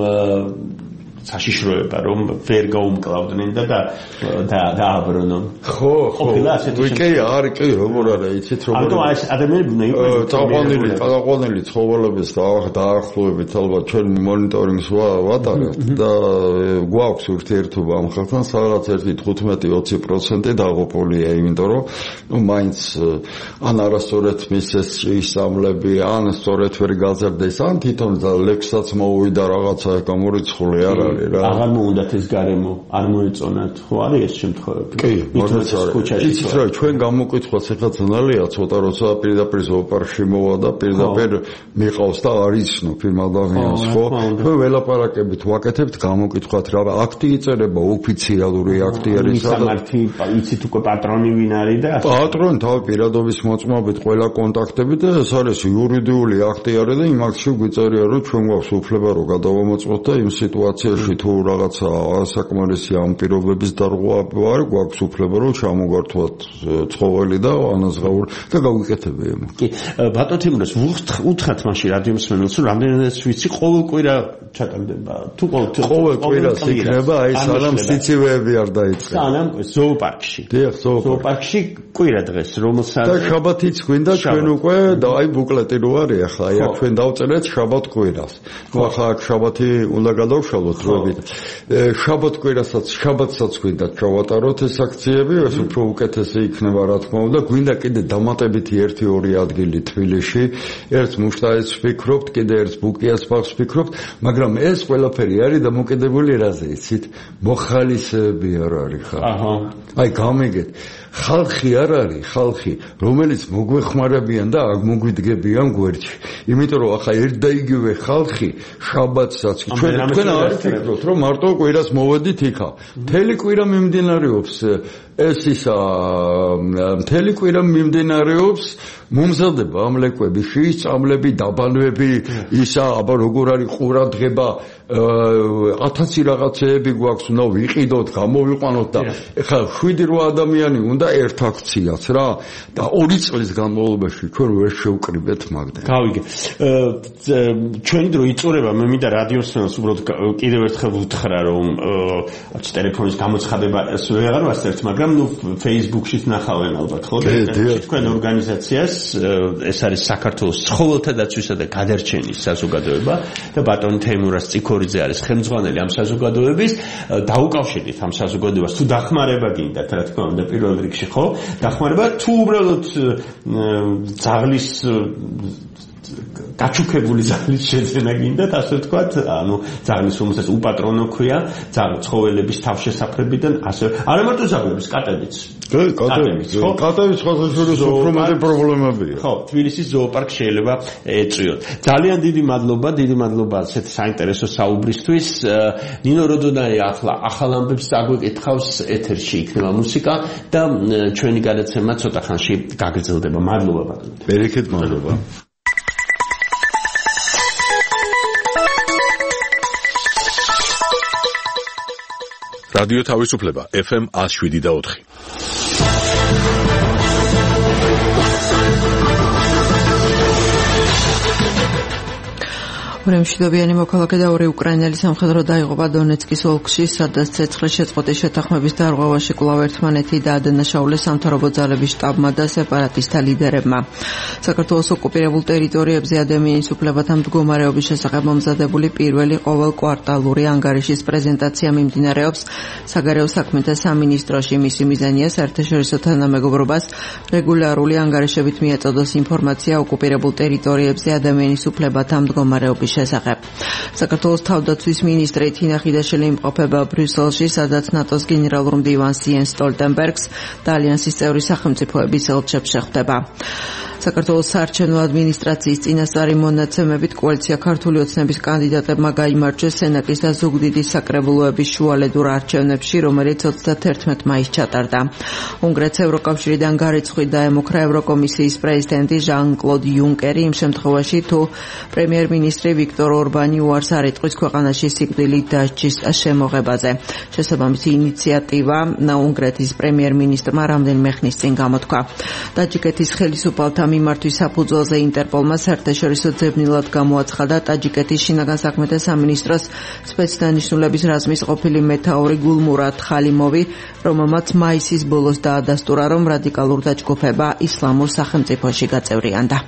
Speaker 4: საშიშროება რომ ვერ გაუმკლავდნენ და და დააბრუნონ
Speaker 5: ხო ხო ვიკი არის კი როგორ არა იცით როგორ
Speaker 4: ანუ ეს ადამიანები უნდა იყოს
Speaker 5: წაყვანილი წაყვანილი ცხოველების დაახლოებით ალბათ ჩვენ მონიტორინგს ვატარებთ და გვაქვს ურთიერთობა ამ ხალხთან სადაც ერთი თხუთმეტი ოცი პროცენტი დაღუპულია იმიტომ რომ ნუ მაინც ან არასწორად მისეს ისამლები ან სწორედ ვერ გაზრდეს ან თვითონ ლექსაც მოუვიდა რაღაცა გამორიცხული არ არის
Speaker 4: აღარ მოუნდათ ეს გარემო არ მოეწონათ ხო არის ეს შემთხვევები
Speaker 5: კი მაგაც არის იცით რა ჩვენ გამოკითხვაც ახლა ძნელია ცოტა როცა პირდაპირ ზოოპარკში მოვა და პირდაპირ მიყავს და არ იცნობ იმ ადამიანს ხო ჩვენ ველაპარაკებით ვაკეთებთ გამოკითხვათ რა აქტი იწერება ოფიციალური აქტი არის
Speaker 4: სამართი იცით უკვე პატრონი ვინ არის და
Speaker 5: პატრონი თავი პირადობის მოწმობით ყველა კონტაქტები და ეს არის იურიდიული აქტი არის და იმ აქტში გვიწერია რომ ჩვენ გვაქვს უფლება რომ გადავამოწმოთ და იმ სიტუაციაში თუ რაღაცა ასაკმარისი ამ პირობების დარღვევა არ გვაქვს უფლება რომ ჩამოგართვათ ცხოველი და ანაზღაური და გავიკეთებია.
Speaker 4: კი, ბატონ თემურას უთხრათ მაშინ რადიო მსმენელს რომ რამდენადაც ვიცი ყოველ კვირა ჩატარდება. თუ
Speaker 5: ყოველ კვირას იქნება აი სანამ სიცივეები არ დაიწყება.
Speaker 4: სანამ ზოოპარკში.
Speaker 5: დიახ,
Speaker 4: ზოოპარკში კვირა დღეს რომელსაც
Speaker 5: და შაბათიც გვინდა ჩვენ უკვე და აი ბუკლეტი რო არის ახლა აი აქ ჩვენ დავწერეთ შაბათ კვირას. ხო ახლა აქ შაბათი უნდა გადავშალოთ რო შაბათ კვირასაც შაბათსაც გვინდა ჩავატაროთ ეს აქციები ეს უფრო უკეთესი იქნება რა თქმა უნდა გვინდა კიდე დამატებითი ერთი ორი ადგილი თბილისში ერთ მუშტაეს ვფიქრობთ კიდე ერთ ბუკიას ბაღს ვფიქრობთ მაგრამ ეს ყველაფერი არის დამოკიდებული რაზე იცით მოხალისეები არ არის ხა აჰა აი გამიგეთ ხალხი არ არის ხალხი რომელიც მოგვეხმარებიან და აქ მოგვიდგებიან გვერდში იმიტომ რომ ახლა ერთ და იგივე ხალხი შაბათსაც ჩვენ თქვენ არ ფიქრობთ რომ მარტო კვირას მოვედით იქა მთელი კვირა მიმდინარეობს ეს ისა მთელი კვირა მიმდინარეობს მომზადება ამ ლეკვები შეისწავლები დაბანვები ისა აბა როგორ არის ყურადღება ათასი რაღაცეები გვაქვს უნდა ვიყიდოთ გამოვიყვანოთ და ეხლა შვიდი რვა ადამიანი უნდა ერთ აქციას რა და ორი წლის განმავლობაში ჩვენ ვერ შევკრიბეთ მაგდენ
Speaker 4: გავიგე ჩვენი დრო იწურება მე მინდა რადიო მსმენელს უბრალოდ კიდევ ერთხელ ვუთხრა რომ არც ტელეფონის გამოცხადება ვეღარ ვასწრებთ მაგრამ ნუ Facebook-შიც ნახავენ ალბათ ხო თქვენ ორგანიზაციას ეს არის საქართველოს ცხოველთა დაცვისა და გადარჩენის საზოგადოება და ბატონ თემურას წიქორიძე არის ხელმძღვანელი ამ საზოგადოების დაუკავშირდით ამ საზოგადოებას თუ დახმარება გინდათ რა თქმა უნდა პირველ რიგში ხო დახმარება თუ უბრალოდ ძაღლის გაჩუქებული ძალის შეძენა გინდათ, ასე ვთქვათ, ანუ ძალის რომელსაც უპატრონო ქვია, ძალ ცხოველების თავშესაფრებიდან, ასე არა მარტო ზაგურის კატებიც.
Speaker 5: კატებიც, კატებიც ხალხის უფრო მეტი პრობლემებია.
Speaker 4: ხო, თბილისის ზოოპარკ შეიძლება ეწვიოთ. ძალიან დიდი მადლობა, დიდი მადლობა ასეთ საინტერესო საუბრისთვის. ნინო როდონაი ახლა ახალ ამბებს დაგვეკითხავს, ეთერში იქნება მუსიკა და ჩვენი გადაცემა ცოტა ხანში გაგრძელდება. მადლობა ბატონო.
Speaker 5: მერეკეთ მადლობა.
Speaker 1: რადიო თავისუფლება ეფ ემ one oh seven და four.
Speaker 6: მშვიდობიანი მოქალაქე და ორი უკრაინელი სამხედრო დაიღუპა დონეცკის ოლქში, სადაც ცეცხლის შეწყვეტის შეთანხმების დარღვევაში კვლავ ერთმანეთი დაადანაშაულეს სამთავრობო ძალების შტაბმა და სეპარატისტთა ლიდერებმა. საქართველოს ოკუპირებულ ტერიტორიებზე ადამიანის უფლებათა მდგომარეობის შესახებ მომზადებული პირველი ყოველ კვარტალური ანგარიშის პრეზენტაცია მიმდინარეობს საგარეო საქმეთა სამინისტროში. მისი მიზანია საერთაშორისო თანამეგობრობას რეგულარული ანგარიშებით მიაწოდოს ინფორმაცია ოკუპირებულ ტერიტორიებზე ადამიანის უფლებათა მდგომარეობის შესახებ. საქართველოს თავდაცვის მინისტრი თინა ხიდაშელი იმყოფება ბრიუსელში, სადაც ნატოს გენერალურ მდივანს იენს სტოლტენბერგს და ალიანსის წევრი სახელმწიფოების ელჩებს შეხვდება. საქართველოს საარჩევნო ადმინისტრაციის წინასწარი მონაცემებით კოალიცია ქართული ოცნების კანდიდატებმა გაიმარჯვეს სენატის და ზუგდიდის საკრებულოების შუალედურ არჩევნებში, რომელიც ოცდაათერთმეტ მაისს ჩატარდა. უნგრეთს ევროკავშირიდან გარეცხვით დაემუქრა ევროკომისიის პრეზიდენტი ჟან-კლოდ იუნკერი იმ შემთხვევაში, თუ პრემიერ-მინისტრი ვიქტორ ორბანი უარს არ იტყვის ქვეყანაში სიკვდილით დასჯის შემოღებაზე. შესაბამისი ინიციატივა უნგრეთის პრემიერ-მინისტრმა რამდენიმე ხნის წინ გამოთქვა. ტაჯიკეთის ხელისუფალთა მიმართვის საფუძველზე ინტერპოლმა საერთაშორისო ძებნილად გამოაცხადა ტაჯიკეთის შინაგან საქმეთა სამინისტროს სპეცდანიშნულების რაზმის ყოფილი მეთაური გულმურად ხალიმოვი, რომელმაც მაისის ბოლოს დაადასტურა, რომ რადიკალურ დაჯგუფება ისლამურ სახელმწიფოში გაწევრიანდა.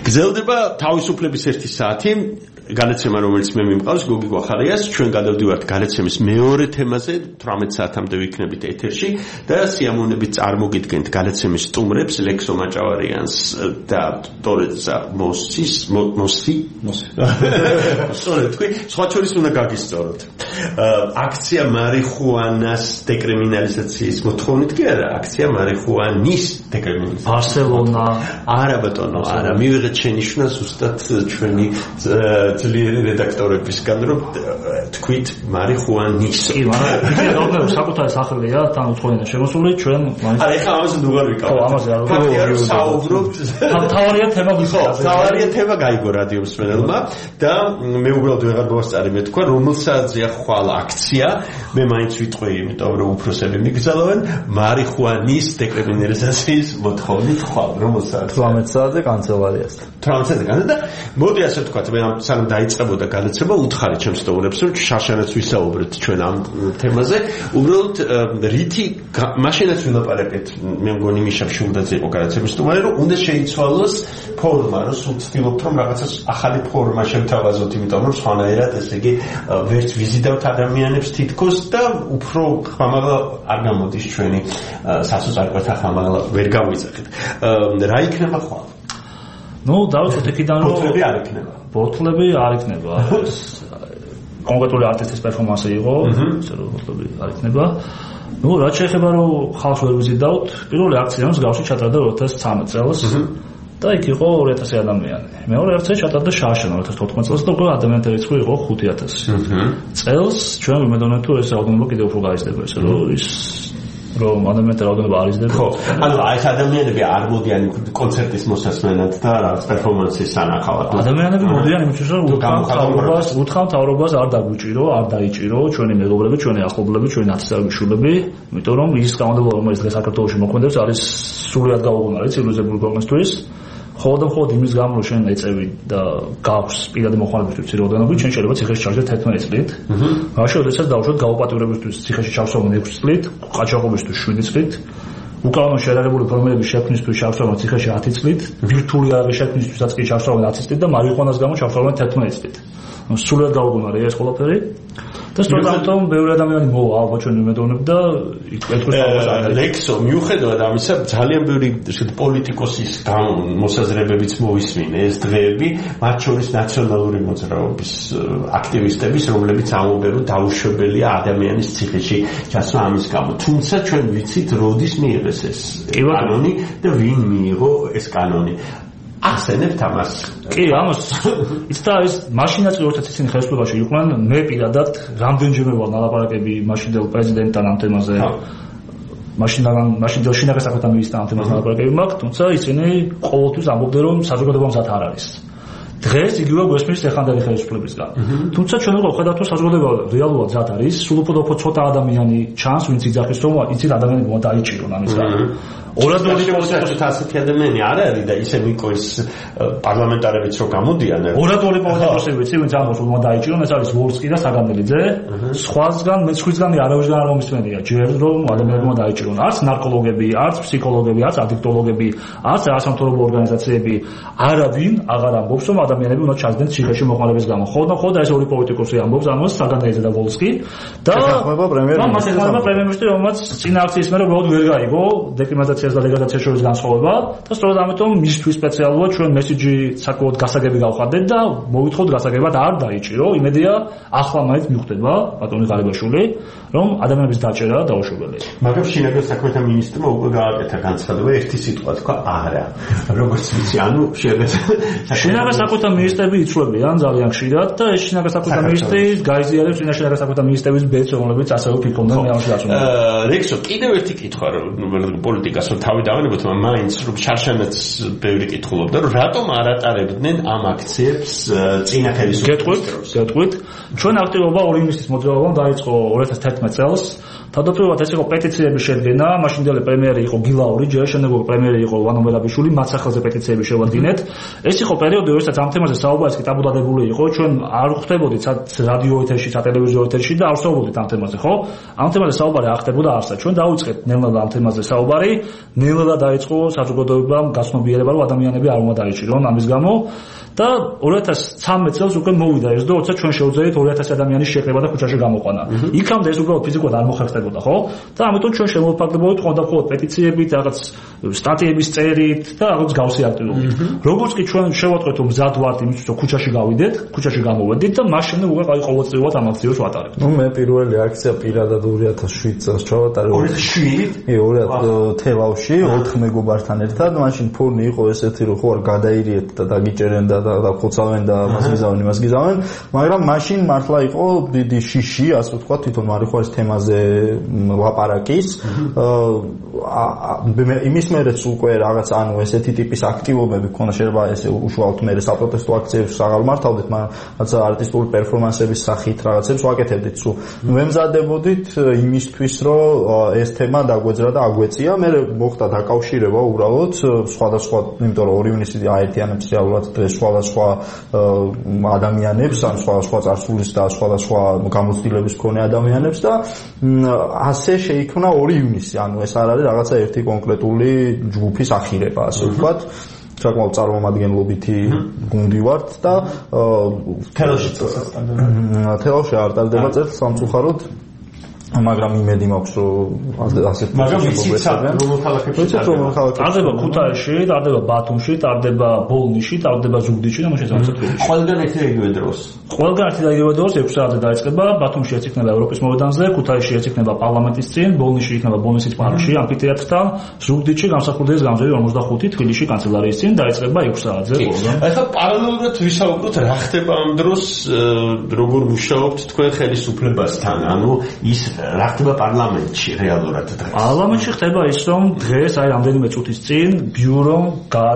Speaker 4: გრძელდება თავისუფლების ერთი საათი განაცემა რომელიც მე მიმყავს გოგი გვახარიას ჩვენ გადავდივართ განაცემის მეორე თემაზე თვრამეტ საათამდე ვიქნებით ეთერში და სიამოვნებით წარმოგიდგენთ განაცემის სტუმრებს ლექსო მაჭავარიანს და ტორეცა მოსის მოსი სწორედ თქვი სხვა შორის უნდა გაგისწოროთ აქცია მარიხუანას დეკრიმინალიზაციის მოთხოვნით კი არა აქცია მარიხუანის დეკრიმინალიზაციის
Speaker 7: ბარსელონა
Speaker 4: არა ბატონო არა მივიღეთ შენიშვნა ზუსტად ჩვენი ძლიერი რედაქტორებისგან რომ თქვით მარიხუანის
Speaker 7: კი მაგრამ იქ დავწერო საკუთარი სახელია თან უცხოენა შემოსული ჩვენ
Speaker 4: არა ეხლა ამაზე დუღარ ვიკავებ
Speaker 7: ხო ამაზე არ
Speaker 4: საუბრობთ
Speaker 7: თავარია თემა გიხსნა
Speaker 4: თავარია თემა გაიგო რადიო მსმენელმა და მე უბრალოდ ვეღარ მოვასწარი მე თქვა რომელსაძია ხვალ აქცია მე მაინც ვიტყვი იმიტომ რომ უფროსები მიგზალავენ მარიხუანის დეკრიმინალიზაციის მოთხოვნით ხვალ რომელსაც
Speaker 7: თვრამეტ საათზე კანცელარიასთან
Speaker 4: თვრამეტ საათზე კანცელარია და მოდი ასე ვთქვათ მე ამ სანამ დაიწყებოდა განაცემა უთხარი ჩემს სტუმრებს რომ შარშანაც ვისაუბრეთ ჩვენ ამ თემაზე უბრალოდ რითი მაშინაც ვილაპარაკეთ მე მგონი მიშა შულდაძე იყო განაცემის სტუმარი რომ უნდა შეიცვალოს ფორმა რომ სულ ვცდილობთ რომ რაღაცას ახალი ფორმა შევთავაზოთ იმიტომ რომ სხვანაირად ესე იგი ვერც ვიზიდავთ ადამიანებს თითქოს და უფრო ხმამაღლა არ გამოდის ჩვენი სასოწარკვეთა ხმამაღლა ვერ გავიძახეთ რა იქნება ხვალ
Speaker 7: ну დავიწყოთ იქიდან რომ
Speaker 4: ბოთლები არ იქნება
Speaker 7: ბოთლები არ იქნება კონკრეტული არტისტის პერფორმანსი იყო ისე რომ ბოთლები არ იქნება ну რაც შეეხება რომ ხალხს ვერ ვიზიდავთ პირველი აქცია მსგავსი ჩატარდა ორი ათას ცხრამეტ წელს და იქ იყო ორი ათასი ადამიანი მეორე აქცია ჩატარდა შაშან ორი ათას თოთხმეტ წელს და უკვე ადამიანთა რიცხვი იყო ხუთი ათასი წელს ჩვენ ვიმედოვნებთ თუ ეს რაოდენობა კიდევ უფრო გაიზრდება ესე რომ ის რომ ადამიანთა რაოდენობა არ იზრდება. ხო,
Speaker 4: ანუ აი ეს ადამიანები არ მოდიან კონცერტის მოსასმენად და რაღაც პერფორმანსის სანახავად.
Speaker 7: ადამიანები მოდიან იმისთვის რომ უთხრამთავრობას, უთხრამთავრობას არ დაგვიჭირო, არ დაიჭირო ჩვენი მეგობრები, ჩვენი ახლობლები, ჩვენი ნაცისტები შულები, იმიტომ რომ ის კანონმდებლობა რომელიც დღეს საქართველოში მოქმედებს არის სრულად გაუგონარი ცივილიზებული ქვეყნისთვის. ხოლო და მხოლოდ იმის გამო რომ შენ ეწევი და გაქვს პირადი მოხმარებისთვის ციროდანობით შენ შეიძლება ციხეში ჩავშალო თერთმეტ წლით. მაშინ როდესაც დავუშვათ გაუპატიურებისთვის ციხეში ჩავსვამო ექვსი წლით, ყაჩაღობისთვის შვიდი წლით, უკანონო შერაგებული ფორმულების შექმნისთვის ჩავსვამო ციხეში ათი წლით, ვირტუალური არაღის შექმნისთვისაც კი ჩავსვამო ათი წლით და მარიხუანას გამო ჩავსვამო თერთმეტ წლით. სრულად გაუგონარია ეს ყველაფერი. და სწორედ ამიტომ ბევრი ადამიანი მოვა ალბათ ჩვენ ვიმედოვნებ და ეთქვის
Speaker 4: ლექსო მიუხედავად ამისა ძალიან ბევრი პოლიტიკოსის მოსაზრებებიც მოვისმინე ეს დღეები მათ შორის ნაციონალური მოძრაობის აქტივისტების რომლებიც ამბობენ რომ დაუშვებელია ადამიანის ციხეში ჩასვლა ამის გამო თუმცა ჩვენ ვიცით როდის მიიღეს ეს კანონი და ვინ მიიღო ეს კანონი ახსენებთ ამას.
Speaker 7: კი, ამას ის და ის მაშინაც როდესაც ისინი ხელისუფლებაში იყვნენ, მე პირადად რამდენჯერმე ვარ ნალაპარაკები მაშინდელ პრეზიდენტთან ამ თემაზე. მაშინდან მაშინდელ შინაგან საქმეთა მინისტრთან ამ თემაზე ნალაპარაკები მაქვს, თუმცა ისინი ყოველთვის ამბობდნენ რომ საზოგადოება მზად არ არის. დღეს იგივე გვესმის ეხანდელი ხელისუფლებისგან. თუმცა ჩვენ უკვე ხედავთ რომ საზოგადოება რეალურად მზად არის, სულ უფრო ცოტა ადამიანი ჩანს, ვინც იძახის რომ იცით ადამიანები უნდა დაიჭირონ ამის გამო. ორადული
Speaker 4: პოლიტიკოსი ასეთი ადამიანი არ არის და ისე მიკოს პარლამენტარებიც რო გამოდიან
Speaker 7: ორადული პოლიტიკოსები ვიცი ვინც ამბობს რომ უნდა დაიჭირონ ეს არის ვორსკი და საგანელიძე სხვასგან მე სხვისგან არავისგან არ მომისმენია ჯერ რომ ადამიანები უნდა დაიჭირონ არც ნარკოლოგები არც ფსიქოლოგები არც ადიქტოლოგები არც არასამთავრობო ორგანიზაციები არავინ აღარ ამბობს რომ ადამიანები უნდა ჩასდნენ ციხეში მოყალების გამო ხო და ხო და ეს ორი პოლიტიკოსი ამბობს ამას საგანელიძე და ვორსკი და მას ეხება პრემიერ-მინისტრი რომელიც წინა აქციის მერე უბრალოდ ვერ გაიგო დეკრიმინალიზაცია და ლეგალიზაცია შორის განსხვავება და სწორედ ამიტომ მისთვის სპეციალურად ჩვენ მესიჯი საკუთარ გასაგები გავხადეთ და მოვითხოვთ გასაგებად არ დაიჭირო იმედია ახლა მაინც მიხვდება ბატონი ღარიბაშვილი რომ ადამიანების დაჭერა დაუშვებელია
Speaker 4: მაგრამ შინაგან საქმეთა მინისტრმა უკვე გააკეთა განცხადება ერთი სიტყვა თქვა არა როგორც ვიცი ანუ
Speaker 7: შინაგან საქმეთა მინისტრები იცვლებიან ძალიან ხშირად და ეს შინაგან საქმეთა მინისტრი გაიზიარებს წინა შინაგან საქმეთა მინისტრების ბედს რომელებიც ასევე ფიქრობდნენ მე ამაში გასული
Speaker 4: რექსო კიდევ ერთი კითხვა რომ პოლიტიკას თავი დავანებოთ მაინც რომ შარშანაც ბევრი კითხულობდა რომ რატომ არ ატარებდნენ ამ აქციებს წინა ხელისუფლების
Speaker 7: გეტყვით გეტყვით ჩვენ აქტივობა ორი იმისთვის მოძრაობამ დაიწყო ორი ათას თერთმეტ წელს თავდაპირველად ეს იყო პეტიციების შედგენა, მაშინდელი პრემიერი იყო გილაური, ჯერ შემდგომი პრემიერი იყო ვანო მელაბიშვილი, მათ სახელზე პეტიციები შევადგენთ. ეს იყო პერიოდი, როდესაც ამ თემაზე საუბარიც კი ტაბუდადებული იყო, ჩვენ არ ხვდებოდით რადიო ეთერში, სატელევიზიო ეთერში და არ ვსაუბრობდით ამ თემაზე, ხო? ამ თემაზე საუბარი არ ხდებოდა არსად. ჩვენ დავიწყეთ ნელ-ნელა ამ თემაზე საუბარი, ნელ-ნელა დაიწყო საზოგადოებამ გაცნობიერება, რომ ადამიანები არ უნდა დაიჭირონ ამის გამო. და ორი ათას ცხრამეტ წელს უკვე მოვიდა ეს და როცა ჩვენ შევძლებთ ორი ათასი ადამიანის შეკრება და ქუჩაში გამოყვანა. იქამდე ეს უბრალოდ ფიზიკურად არ მოხერხდებოდა, ხო? და ამიტომ ჩვენ შემოვიფარგლებოდით ხონდა მხოლოდ პეტიციებით, რაღაც სტატიების წერით და რაღაც გავსი აქტივობით. როგორც კი ჩვენ შევატყვეთ რომ მზად ვართ იმისთვის რომ ქუჩაში გავიდეთ, ქუჩაში გამოვედით და მას შემდეგ უკვე ყოველწლიურად ამ აქციებს ვატარებთ.
Speaker 8: ნუ მე პირველი აქცია პირადად ორი ათას შვიდ წელს ჩავატარე.
Speaker 4: ორი ათას შვიდ?
Speaker 8: კი, ორი ათას თელავში, ოთხ მეგობართან ერთად, მაშინ ფონი იყო ესეთი რომ ხო არ გადაირიეთ და დაგიჭერენ და და ხოცავენ და მას გიზავენ, იმას გიზავენ, მაგრამ მაშინ მართლა იყო დიდი შიში, ასე ვთქვათ, თვითონ მარიხუანის თემაზე ლაპარაკის. იმის მერეც უკვე რაღაც ანუ ესეთი ტიპის აქტივობები ქონა, შეიძლება ესე უშუალოდ მე საპროტესტო აქციებს აღარ მართავდით, მაგრამ რაც არტისტული პერფორმანსების სახით რაღაცებს ვაკეთებდით. სულ ვემზადებოდით იმისთვის, რომ ეს თემა დაგვეძრა და აგვეწია. მე მოხდა დაკავშირება უბრალოდ სხვადასხვა, იმიტომ რომ ორი ივნისი აერთიანებს რეალურად დღეს სხვადასხვა ადამიანებს, ან სხვადასხვა წარსულის და სხვადასხვა გამოცდილების მქონე ადამიანებს და ასე შეიქმნა ორი ივნისი. ანუ ეს არ არის რაღაცა ერთი კონკრეტული ჯგუფის ახირება, ასე ვთქვათ. საკმაოდ წარმომადგენლობითი გუნდი ვართ და
Speaker 4: თელავში
Speaker 8: თელავში არ ტარდება წელს სამწუხაროდ, მაგრამ იმედი მაქვს რომ ასეთ
Speaker 4: მაგრამ ვიცით რომ ქალაქებში
Speaker 7: ტარდება ქუთაისში, ტარდება ბათუმში, ტარდება ბოლნისში, ტარდება ზუგდიდში და მაშინ სამწუხაროდ
Speaker 4: ყველგან ერთი და იგივე დროს
Speaker 7: ყველგან ერთი და იგივე დროს ექვსი საათზე დაიწყება, ბათუმში ეს იქნება ევროპის მოედანზე, ქუთაისში ეს იქნება პარლამენტის წინ, ბოლნისში იქნება ბოლნისის პარკში, ამფითეატრთან, ზუგდიდში გამსახურდების გამზირი ორმოცდახუთი, თბილისში კანცელარიის წინ დაიწყება ექვსი საათზე ყველგან.
Speaker 4: ახლა პარალელურად ვისაუბროთ რა ხდება ამ დროს, როგორ მუშაობთ თქვენ ხელისუფლებასთან, ანუ ის რა ხდება პარლამენტში რეალურად დღეს?
Speaker 7: პარლამენტში ხდება ის, რომ დღეს აი რამდენიმე წუთის წინ ბიურომ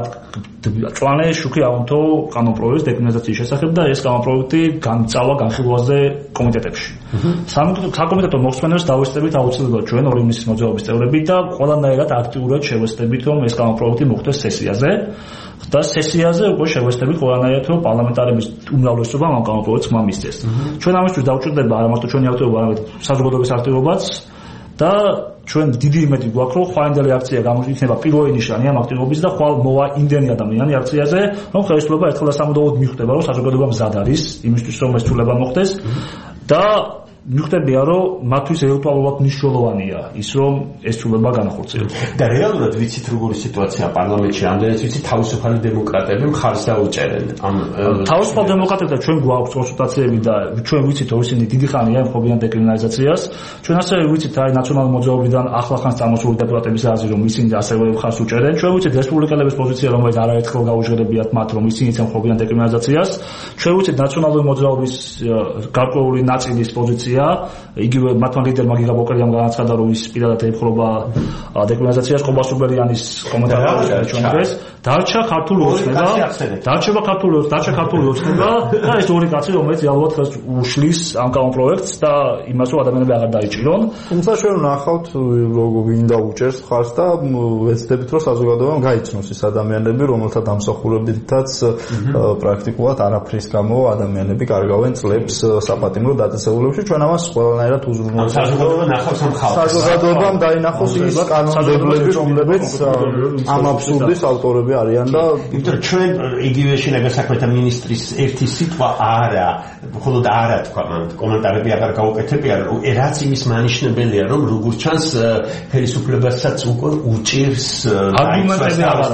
Speaker 7: გააწვანა შუქი აუნთო კანონპროექტის დეკრეტიზაციის შესახებ და ეს კანონპროექტი განწავა განხილვაზე კომიტეტებში. საკომიტეტო მოხსენებს დავესწრებით აუცილებლად ჩვენ ორი ივნისის მოძრაობის წევრები და ყველანაირად აქტიურად შევესწრებით, რომ ეს კანონპროექტი მოხდეს სესიაზე. და სესიაზე უკვე შევესწრებით ყველანაირად, რომ პარლამენტარების უმრავლესობა ამ კანონპროექტს ხმა მისცეს. ჩვენ ამისთვის დავჭირდება არა მარტო ჩვენი აქტივობა, არამედ საზოგადოების აქტივობაც და ჩვენ დიდი იმედი გვაქვს, რომ ხვალინდელი აქცია გამოიქნება პირველი ნიშანი ამ აქტივობის და ხვალ მოვა იმდენი ადამიანი აქციაზე, რომ ხელისუფლება ერთხელ და სამუდამოდ მიხვდება, რომ საზოგადოება მზად არის იმისთვის, რომ ეს ცვლილება მოხდეს და მიხვდებიან, რომ მათთვის ელექტრალურად მნიშვნელოვანია ის, რომ ეს ცვლილება განახორციელოს.
Speaker 4: და რეალურად ვიცით როგორი სიტუაცია პარლამენტში, ამდენიც ვიცით თავისუფალი დემოკრატები მხარს დაუჭერენ. ამ
Speaker 7: თავისუფალ დემოკრატებთან ჩვენ გვაქვს კონსულტაციები და ჩვენ ვიცით, რომ ისინი დიდი ხანია ემხრობიან დეკრიმინალიზაციას. ჩვენ ასევე ვიცით, აი ნაციონალური მოძრაობიდან ახლახანს წამოსული დეპუტატების აზრი, რომ ისინი ასევე მხარს უჭერენ. ჩვენ ვიცით რესპუბლიკელების პოზიცია, რომელიც არაერთხელ გაუჟღერებიათ მათ, რომ ისინი ემხრობიან დეკრიმინალიზაციას. ჩვენ ვიცით ნაციონალური მოძრაობის გარკვეული ნაწილის პოზიცია, იგივე მათმა ლიდერმა გიგა ბოკერიამ განაცხადა, რომ ის პირადად ემხრობა დეკრიმინალიზაციას. ყობასუბელიანის კომენტარებში ჩვენგეს დარჩა ქართული ოცნება, დარჩება ქართული დარჩა ქართული ოცნება და ეს ორი კაცი, რომელიც რეალურად ხელს უშლის ამ კანონპროექტს და იმას, რომ ადამიანები აღარ დაიჭირონ.
Speaker 8: თუმცა ჩვენ ვნახავთ, როგორ ვინდა უჭერს ხარს და ვეცდებით, რომ საზოგადოებამ გაიცნოს ის ადამიანები, რომელთა დამსახურებითაც პრაქტიკულად არაფრის გამო ადამიანები კარგავენ წლებს საპატიმრო დაწესებულებში. ჩვენ ამას ყველანაირად უზრუნველყოფთ.
Speaker 4: საზოგადოება ნახავს ამ ხალხს.
Speaker 8: საზოგადოებამ დაინახოს ის კანონმდებლები, რომლებიც ამ აბსურდის ავტორები არიან და
Speaker 4: იმიტომ რომ ჩვენ იგივე შინაგან საქმეთა მინისტრის ერთი სიტყვა არა, მხოლოდ არა თქვა, მან კომენტარები აღარ გაუკეთებია, რაც იმის მანიშნებელია, რომ როგორ ჩანს ხელისუფლებასაც უკვე უჭირს
Speaker 7: არგუმენტები აღარ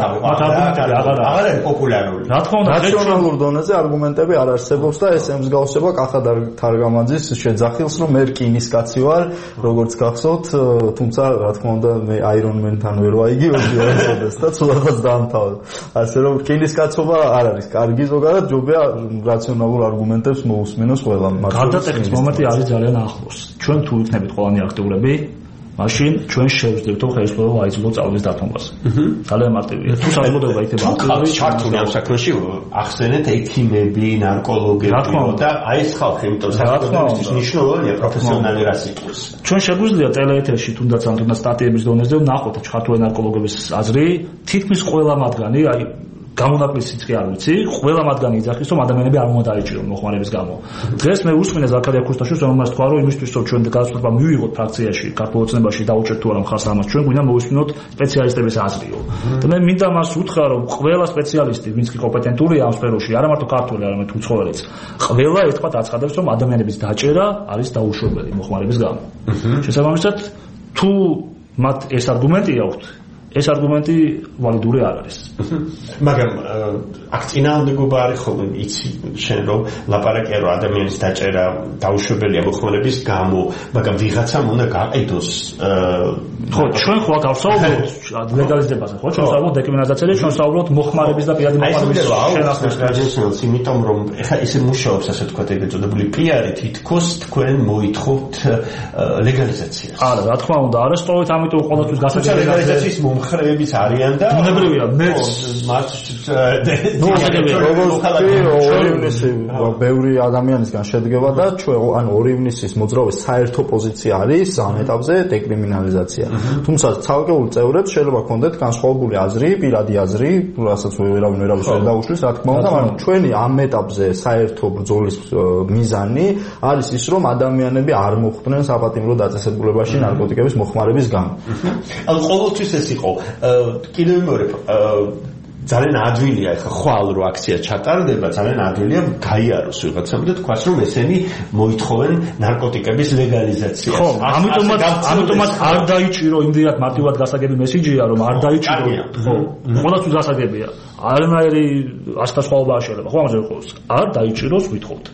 Speaker 4: აღარ არის პოპულარული.
Speaker 7: რა თქმა უნდა,
Speaker 8: ნაციონალურ დონეზე არგუმენტები არ არსებობს და ეს ემსგავსება კახა თარგამაძის შეძახილს, რომ მე რკინის კაცი ვარ, როგორც გახსოვთ, თუმცა რა თქმა უნდა მე აირონმენთან ვერ ვაიგივებდი ეს და ცუდად დაამთავრა. ასე რომ რკინის კაცობა არ არის კარგი, ზოგადად ჯობია რაციონალურ არგუმენტებს მოусმინოს ყველამ.
Speaker 7: გადატეხის მომენტი არის ძალიან ახლოს. ჩვენ თუ იქნებით ყველანი აქტიურები მაშინ ჩვენ შევძლებთ ხელისუფლება აიძულოს წავლის დათმობას. ძალიან მარტივია. თუ საზოგადოება იქნება
Speaker 4: აქტიური ჩართული ამ საქმეში, ახსენეთ ექიმები, ნარკოლოგები და აი ეს ხალხი, იმიტომ საქართველოს მნიშვნელოვანია პროფესიონალი რას იტყვის.
Speaker 7: ჩვენ შეგვიძლია ტელეეთერში თუნდაც ამ თუნდაც სტატიების დონეზე ვნახოთ ჩართული ნარკოლოგების აზრი, თითქმის ყველა მათგანი, აი გამონაკლისიც კი არ ვიცი, ყველა მათგანი იძახის, რომ ადამიანები არ უნდა დაიჭირონ მოხმარების გამო. დღეს მე უსმინე ზაქარია ქუსტაშვილს, რომელმაც თქვა, რომ იმისთვის, რომ ჩვენ გადაწყვეტილება მივიღოთ ფრაქციაში, ქართულ ოცნებაში დაუჭერთ თუ არა მხარს ამას, ჩვენ გვინდა მოვისმინოთ სპეციალისტების აზრიო. და მე მინდა მას უთხრა, რომ ყველა სპეციალისტი, ვინც კი კომპეტენტურია ამ სფეროში, არა მარტო ქართველი, არამედ უცხოელიც, ყველა ერთმანეთს აცხადებს, რომ ადამიანების დაჭერა არის დაუშვებელი მოხმარების გამო. შესაბამისად, თუ მათ ეს არგუმენტი აქვთ, ეს არგუმენტი ვალიდური არ არის.
Speaker 4: მაგრამ აქ წინააღმდეგობა არის ხოლმე, იცი შენ რომ ლაპარაკია რომ ადამიანის დაჭერა დაუშვებელია მოხმარების გამო, მაგრამ ვიღაცამ უნდა გაყიდოს.
Speaker 7: ხო, ჩვენ ხო აქ ავსაუბროთ ლეგალიზებაზე, ხო? ჩვენ ვსაუბრობთ დეკრიმინალიზაციაზე, ჩვენ ვსაუბრობთ მოხმარების და პირადი მოხმარების
Speaker 4: შენახვის, იმიტომ რომ ეხლა ისე მუშაობს, ასე თქვა, ეგ ეწოდებული პიარი, თითქოს თქვენ მოითხოვთ ლეგალიზაციას.
Speaker 7: არა, რა თქმა უნდა, არა, სწორედ ამიტომ ყოველთვის გასაგებია
Speaker 4: ლეგალიზაციის მომხრეებიც არიან და
Speaker 7: ბუნებრივია, მეც
Speaker 4: მათ
Speaker 8: ბევრი ადამიანისგან შედგება და ჩვენ ანუ ორი ივნისის მოძრაობის საერთო პოზიცია არის ამ ეტაპზე დეკრიმინალიზაცია. თუმცა ცალკეულ წევრებს შეიძლება ჰქონდეთ განსხვავებული აზრი, პირადი აზრი, რასაც ვერავინ ვერავის ვერ დაუშლის, რა თქმა უნდა, მაგრამ ჩვენი ამ ეტაპზე საერთო ბრძოლის მიზანი არის ის, რომ ადამიანები არ მოხვდნენ საპატიმრო დაწესებულებაში ნარკოტიკების მოხმარების გამო.
Speaker 4: ანუ ყოველთვის ეს იყო კიდევ მეორე ძალიან ადვილია ახლა ხვალ რო აქცია ჩატარდება, ძალიან ადვილია გაიაროს ვიღაცამ და თქვას რომ ესენი მოითხოვენ ნარკოტიკების ლეგალიზაციას.
Speaker 7: ხო, ამიტომაც ამიტომაც არ დაიჭირო იმდენად მარტივად გასაგები მესიჯია, რომ არ დაიჭირო. ხო, ყოველთვის გასაგებია. არანაირი ასკასხაობა არ შეიძლება, ხო ამაზე ვიყოს. არ დაიჭიროს ვითხოვთ.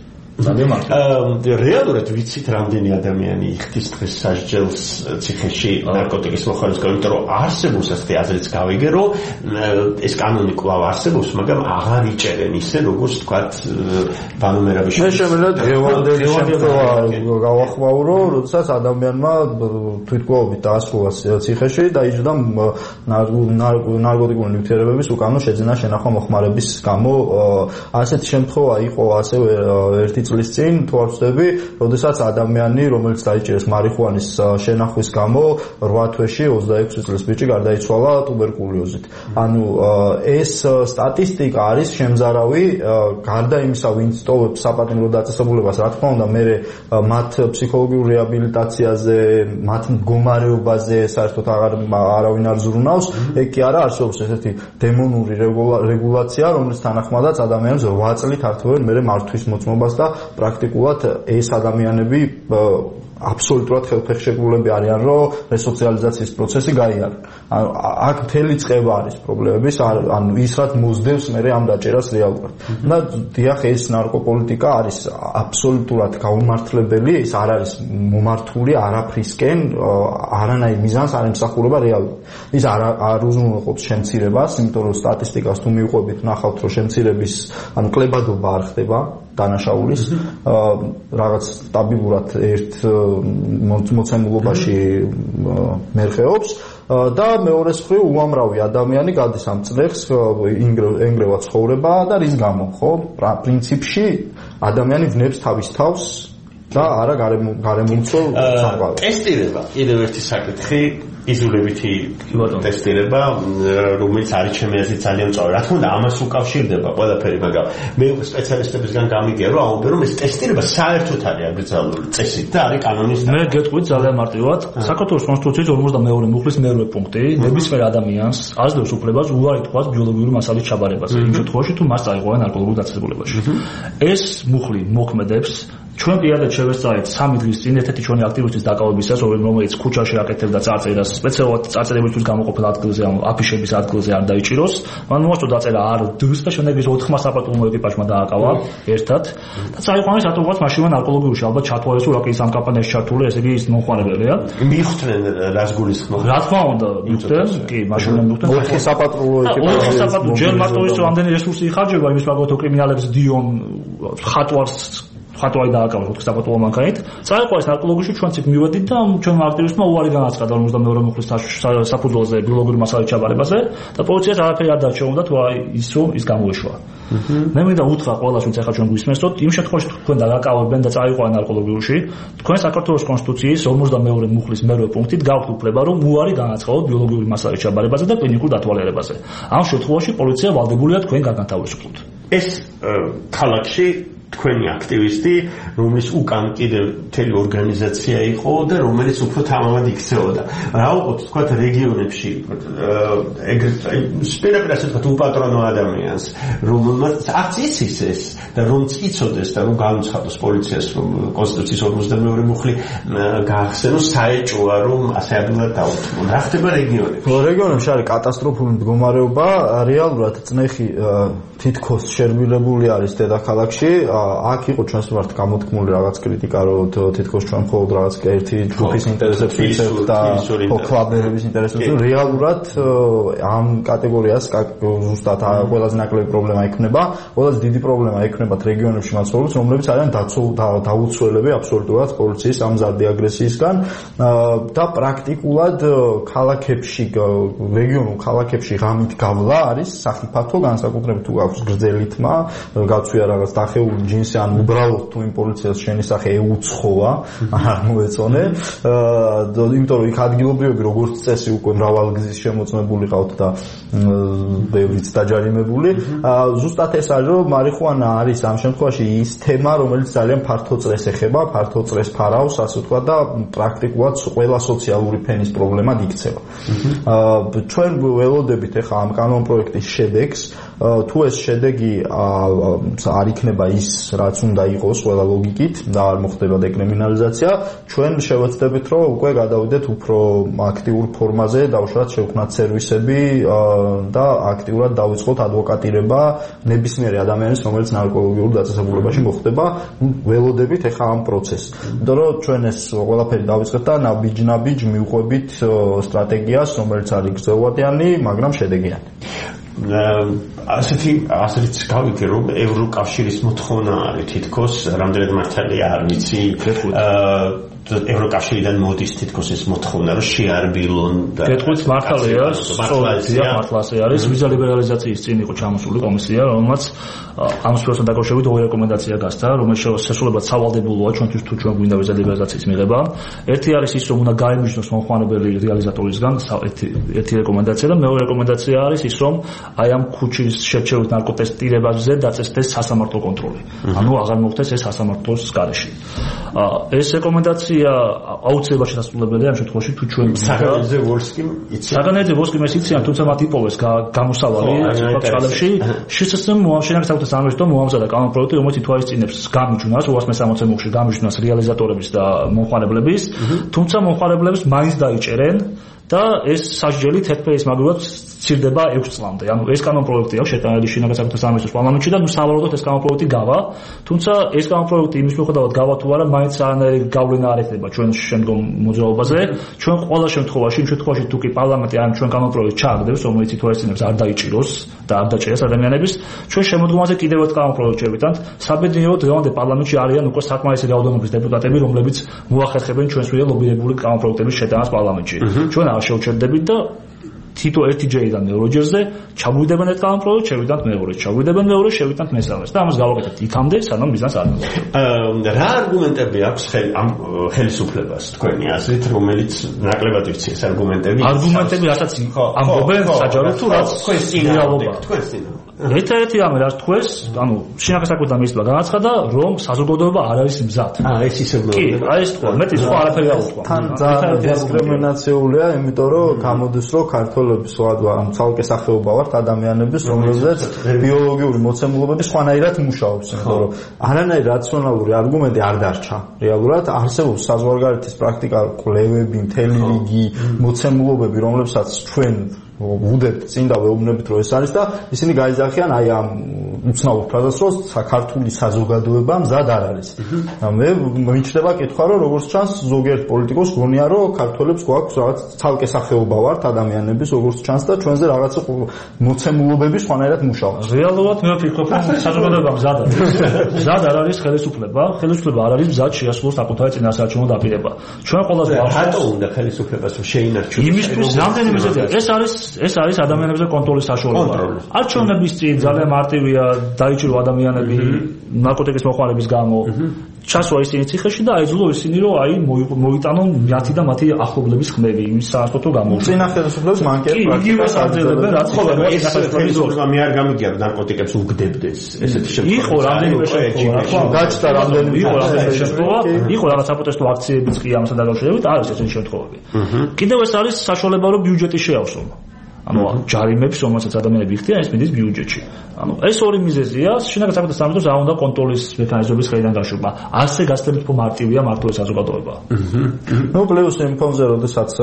Speaker 4: რეალურად ვიცით რამდენი ადამიანი იხდის დღეს სასჯელს ციხეში ნარკოტიკის მოხმარების გამო, იმიტომ რომ არსებობს ასეთი აზრიც გავიგე, რომ ეს კანონი კვლავ არსებობს, მაგრამ აღარ იჭერენ ისე, როგორც თქვათ ბანომერაბიში.
Speaker 8: მე შემიძლია დღევანდელი შემთხვევა გავახმაურო, როდესაც ადამიანმა თვითმკვლელობით დაასრულა ციხეში და იჯდა ნარკოტიკული ნივთიერებების უკანონო შეძენა შენახვა მოხმარების გამო. ასეთი შემთხვევა იყო ასევე ერთი წლის წინ თუ არ ვცდები, როდესაც ადამიანი, რომელიც დაიჭერეს მარიხუანის შენახვის გამო, რვა თვეში ოცდაექვსი წლის ბიჭი გარდაიცვალა ტუბერკულოზით. ანუ ეს სტატისტიკა არის შემზარავი, გარდა იმისა, ვინც ტოვებს საპატიმრო დაწესებულებას, რა თქმა უნდა, მე მათ ფსიქოლოგიურ რეაბილიტაციაზე, მათ მდგომარეობაზე საერთოდ აღარ არავინ არ ზრუნავს, ეგ კი არა, არსებობს ესეთი დემონური რეგულაცია, რომლის თანახმადაც ადამიანებს რვა წლით ართმევენ მერე მართვის მოწმობას და პრაქტიკულად ეს ადამიანები აბსოლუტურად ხელფეხშეკრულები არიან, რომ რესოციალიზაციის პროცესი გაიარონ. ანუ აქ მთელი წყება არის პრობლემების, ანუ ის რაც მოსდევს მე ამ დაჭერას რეალურად. და დიახ, ეს ნარკოპოლიტიკა არის აბსოლუტურად გაუმართლებელი, ეს არ არის მომართული არაფრისკენ, არანაირ მიზანს არ ემსახურება რეალურად. ის არ არ უზრუნველყოფს შემცირებას, იმიტომ რომ სტატისტიკას თუ მივყვებით, ნახავთ, რომ შემცირების ანუ კლებადობა არ ხდება დანაშაულის რაღაც სტაბილურად ერთ მოცემულობაში მერხეობს და მეორე მხრივ უამრავი ადამიანი გადის ამ წლებს, ენგრევა ცხოვრება და რის გამო, ხო? პრინციპში ადამიანი ვნებს თავის თავს და არა გარემომცველ სამყაროს.
Speaker 4: ტესტირება კიდევ ერთი საკითხი, იზოლებითი ტესტირება, რომელიც არის ჩემი აზრით ძალიან სწორი. რა თქმა უნდა, ამას უკავშირდება ყველაფერი, მაგრამ მე სპეციალისტებისგან გამიგია, რომ აუბრე რომ ეს ტესტირება საერთოდ არის აკრძალული წესით და არის კანონის.
Speaker 7: მე გეტყვით ძალიან მარტივად, საქართველოს კონსტიტუციის ორმოცდამეორე მუხლის მერვე პუნქტი ნებისმიერ ადამიანს აძლევს უფლებას უარი თქვას ბიოლოგიური მასალის ჩაბარებაზე, იმ შემთხვევაში თუ მას წაიღო ნარკოტიკულ დაწესებულებაში. ეს მუხლი მოქმედებს ჩვენ პირადად შევეცდებით სამი დღის წინ ერთ-ერთი ჩვენი აქტივისტის დაკავებისას, რომელიც ქუჩაში აკეთებდა წარწერას, სპეციალურად წარწერებისთვის გამოყოფილ ადგილზე, ანუ აფიშების ადგილზე არ დაიჭიროს. მან მოასწრო დაწერა არ დს და შემდეგ ის ოთხმა საპატრულო ეკიპაჟმა დააკავა ერთად და წაიყვანეს რატომღაც მაშინვე ნარკოლოგიაში, ალბათ ჩათვალეს, რომ რაკის ამ კამპანიაში ჩართული, ესე იგი ის მომხმარებელია.
Speaker 4: მიხვდნენ რას გულისხმობ?
Speaker 7: რა თქმა უნდა, მიხვდნენ, კი, მაშინვე მიხვდნენ.
Speaker 8: ოთხი საპატრულო ეკიპაჟი.
Speaker 7: ოთხი საპატრულო ჯერ მარტო ის რომ ამდენი რესურსი იხარჯება, იმის მაგალითად კრიმინალებს დიონ ხატვარს ხატვარი დააკავეს ოთხი საპატრულო მანქანით. წაიყვა ეს ნარკოლოგიაში ჩვენც იქ მივედით და ჩვენმა აქტივისტმა უარი განაცხადა ორმოცდამეორე მუხლის საფუძველზე ბიოლოგიური მასალების ჩაბარებაზე და პოლიციას არაფერი არ დარჩეულა თუ აი ის რომ ის გამოეშვა. მე მინდა უთხრა ყველას ვინც ახლა ჩვენ გვისმენთ, იმ შემთხვევაში თუ თქვენ დაგაკავებენ და წაიყვან ნარკოლოგიაში, თქვენ საქართველოს კონსტიტუციის ორმოცდამეორე მუხლის მერვე პუნქტით გაქვთ უფლება რომ უარი განაცხადოთ ბიოლოგიური მასალების ჩაბარებაზე და კლინიკურ დათვალიერებაზე. ამ შემთხვევაში პოლიცია ვალდებულია თქვენ გაგანთავისუფლოთ.
Speaker 4: ეს ქალაქში თქვენი აქტივისტი, რომლის უკან კიდევ მთელი ორგანიზაცია იყო და რომელიც უფრო თამამად იქცეოდა. რა ვუყოთ, თქვათ რეგიონებში, ეგრეთ სპეციფიკურად ასე ვთქვათ, უპატრონო ადამიანს, რომელმაც არც იცის ეს და რომც იცოდეს და რომ განუცხადოს პოლიციას, რომ კონსტიტუციის ორმოცდამეორე მუხლი გაახსენოს, საეჭვოა რომ ასე ადვილად დაუთმონ. რა ხდება რეგიონებში?
Speaker 8: რეგიონებში არის კატასტროფული მდგომარეობა, რეალურად წნეხი თითქოს შერბილებული არის დედაქალაქში. აქ იყო ჩვენს მიმართ გამოთქმული რაღაც კრიტიკა, რომ თითქოს ჩვენ მხოლოდ რაღაც ერთი ჯგუფის ინტერესებს ვიწყებთ და კლუბების ინტერესებს. რეალურად ამ კატეგორიას ზუსტად ყველაზე ნაკლები პრობლემა იქნება, ყველაზე დიდი პრობლემა იქნება რეგიონებში მაცხოვრებელს, რომლებიც არიან დაუცველები აბსოლუტურად პოლიციის ამ მზარდი აგრესიისგან და პრაქტიკულად ქალაქებში, რეგიონულ ქალაქებში ღამით გავლა არის სახიფათო, განსაკუთრებით თუ აქვს გრძელი თმა, გაცვია რაღაც დახეული ჯინსი ან უბრალოდ თუ იმ პოლიციას შენისახე ეუცხოა, არ მოეწონე, იმიტომ რომ იქ ადგილობრივები როგორც წესი უკვე მრავალგზის შემოწმებული ყავთ და ბევრიც დაჯარიმებული. ზუსტად ეს არის, რომ მარიხუანა არის ამ შემთხვევაში ის თემა, რომელიც ძალიან ფართო წრეს ეხება, ფართო წრეს ფარავს, ასე ვთქვათ და პრაქტიკულად ყველა სოციალური ფენის პრობლემად იქცევა. ჩვენ ველოდებით ახლა ამ კანონპროექტის შედეგს, თუ ეს შედეგი არ იქნება ის, რაც უნდა იყოს ყველა ლოგიკით და არ მოხდება დეკრიმინალიზაცია, ჩვენ შევეცდებით, რომ უკვე გადავიდეთ უფრო აქტიურ ფორმაზე, დავუშვათ შევქმნათ სერვისები და აქტიურად დავიწყოთ ადვოკატირება ნებისმიერი ადამიანის, რომელიც ნარკოლოგიურ დაწესებულებაში მოხდება, ველოდებით ახლა ამ პროცესს. იმიტომ რომ ჩვენ ეს ყველაფერი დავიწყეთ და ნაბიჯ-ნაბიჯ მივყვებით სტრატეგიას, რომელიც არის გრძელვადიანი, მაგრამ შედეგიანი.
Speaker 4: ასეთი ასეთიც გავიგე რომ ევროკავშირის მოთხოვნა არის თითქოს რამდენად მართალია არ ვიცი ევროკავშირიდან მოდის თითქოს ეს მოთხოვნა რომ შეარბილონ და
Speaker 7: კეთილიც მართალია სწორია მართლასე არის ვიზა ლიბერალიზაციის წინ იყო ჩამოსული კომისია რომელმაც ამ სფეროსთან დაკავშირებით ორი რეკომენდაცია გასცა რომელიც შესრულებად სავალდებულოა ჩვენთვის თუ ჩვენ გვინდა ვიზა ლიბერალიზაციის მიღება ერთი არის ის რომ უნდა გაიმიჯნოს მომხმარებელი რეალიზატორისგან ერთი რეკომენდაცია და მეორე რეკომენდაცია არის ის რომ აი ამ ქუჩის შერჩევით ნარკოტესტირებაზე დაწესდეს სასამართლო კონტროლი ანუ აღარ მოხდეს ეს სასამართლოს გარეშე ეს რეკომენდაცია აუცილებლად შესაძლებელია ამ შემთხვევაში თუ ჩვენ
Speaker 4: საგანეძე ვორსკიმ იცი
Speaker 7: საგანეძე ვორსკიმ ეს იციან თუმცა მათ იპოვეს გამოსავალი წყალებში შესაძლოა მოამშენებს საერთოდ სამეცნიერო მოამზადა კანონპროექტი რომელიც ითვალისწინებს გამიჯვნას ორას მესამოცე მუხლში გამიჯვნას რეალიზატორების და მომხმარებლების თუმცა მომხმარებლებს მაინც დაიჭერენ და ეს სასჯელი თეთრფერის მაგალითად ცირდება ექვს წლამდე. ანუ ეს კანონპროექტი აქვს შეტანილი შინაგან საქმეთა სამინისტროს პარლამენტში და სავარაუდოდ ეს კანონპროექტი გავა. თუმცა ეს კანონპროექტი იმის მიუხედავად გავა თუ არა, მაინც არანაირი გავლენა არ ექნება ჩვენ შემდგომ მოძრაობაზე. ჩვენ ყველა შემთხვევაში, იმ შემთხვევაში თუ კი პარლამენტი ამ ჩვენ კანონპროექტს ჩააგდებს, რომელიც ითვალისწინებს არ დაიჭიროს და არ დაჭერეს ადამიანების, ჩვენ შემოდგომაზე კიდევ ერთ კანონპროექტს შევიტანთ. საბედნიეროდ დღევანდელ პარლამენტში არიან უკვე საკმარისი რაოდენობის დეპუტატები, რომლებიც მოახერხებენ ჩვენს მიერ ლობირებული კანონპროექტების შეტანას პარლამენტში. ჩვენ არ შევჩერდებით და თითო ერთი ჯერიდან მეორე ჯერზე ჩაგვიდებენ ეს კანონპროექტი, შევიტანთ მეორე, ჩაგვიდებენ მეორე, შევიტანთ მესამეს და ამას გავაკეთებთ იქამდე, სანამ მიზანს არ მივაღწევთ.
Speaker 4: რა არგუმენტები აქვს ამ ხელისუფლებას თქვენი აზრით, რომელიც ნაკლებად ვიცი ეს არგუმენტები?
Speaker 7: არგუმენტები რასაც ამბობენ საჯაროდ თუ რაც
Speaker 4: თქვენს წინააღმდეგ, თქვენს წინააღმდეგ.
Speaker 7: ერთ-ერთი ამ რაც თქვენს, ანუ შინაგან საქმეთა მინისტრმა განაცხადა, რომ საზოგადოება არ არის მზად.
Speaker 4: აა ეს ისე უნდა.
Speaker 7: კი, აი ეს თქვა, მეტი სხვა არაფერი არ უთქვა.
Speaker 8: თან ძალიან დისკრიმინაციულია, იმიტომ რომ გამოდის რომ ქართველები სხვადასხვა ამ ცალკე სახეობა ვართ ადამიანების, რომლებზეც ბიოლოგიური მოცემულობები სხვანაირად მუშაობს, იმიტომ რომ არანაირი რაციონალური არგუმენტი არ დარჩა. რეალურად არსებობს საზღვარგარეთის პრაქტიკა, კვლევები, მთელი რიგი მოცემულობები, რომლებსაც ჩვენ ვუდებთ წინ და ვეუბნებით რომ ეს არის და ისინი გაიძახიან აი ამ უცნაურ ფრაზას, რომ საქართველოს საზოგადოება მზად არ არის. მე მიჩნდება კითხვა, რომ როგორც ჩანს ზოგიერთ პოლიტიკოს გონია, რომ ქართველებს გვაქვს რაღაც ცალკე სახეობა ვართ ადამიანების, როგორც ჩანს და ჩვენზე რაღაცა მოცემულობები სხვანაირად მუშაობს.
Speaker 7: რეალურად მე ვფიქრობ, რომ საზოგადოება მზად არის. მზად არ არის ხელისუფლება, ხელისუფლება არ არის მზად შეასრულოს საკუთარი წინასაარჩევნო დაპირება. ჩვენ ყველაზე
Speaker 4: რატო უნდა ხელისუფლებას შეინარჩუნოს?
Speaker 7: იმისთვის რამდენი მიზეზია? ეს არის ეს არის ადამიანებზე კონტროლის საშუალება. არჩევნების წინ ძალიან მარტივია დაიჭირო ადამიანები ნარკოტიკის მოხმარების გამო. ჩასვა ისინი ციხეში და აიძულო ისინი, რომ აი მოიტანონ მათი და მათი ახლობლების ხმები იმის საერთო გამოუშვას.
Speaker 8: წინა ხელისუფლების მანკერ
Speaker 7: პრაქტიკას აძლევენ, რაც
Speaker 4: ხო, ეს ხელისუფლება მე არ გამიგია ნარკოტიკებს უგდებდეს. ესეთი შემთხვევა.
Speaker 7: იყო რამდენიმე შემთხვევა,
Speaker 8: გაჩნდა რამდენიმე
Speaker 7: იყო რამდენიმე შემთხვევა, იყო რაღაც საპროტესტო აქციებიც კი ამასთან დაკავშირებით, არის ესეთი შემთხვევები. კიდევ ეს არის საშუალება, რომ ბიუჯეტი შეავსო. ანუ ჯარიმებს, რომელსაც ადამიანები იხდიან, ეს მიდის ბიუჯეტში. ანუ ეს ორი მიზეზია, შინაგან საქმეთა სამინისტროს არ უნდა კონტროლის მექანიზმების ხელიდან გაშვება. ასე გასცემით უფრო მარტივია მართული საზოგადოება.
Speaker 8: ნუ პლუს იმ ფონზე, როდესაც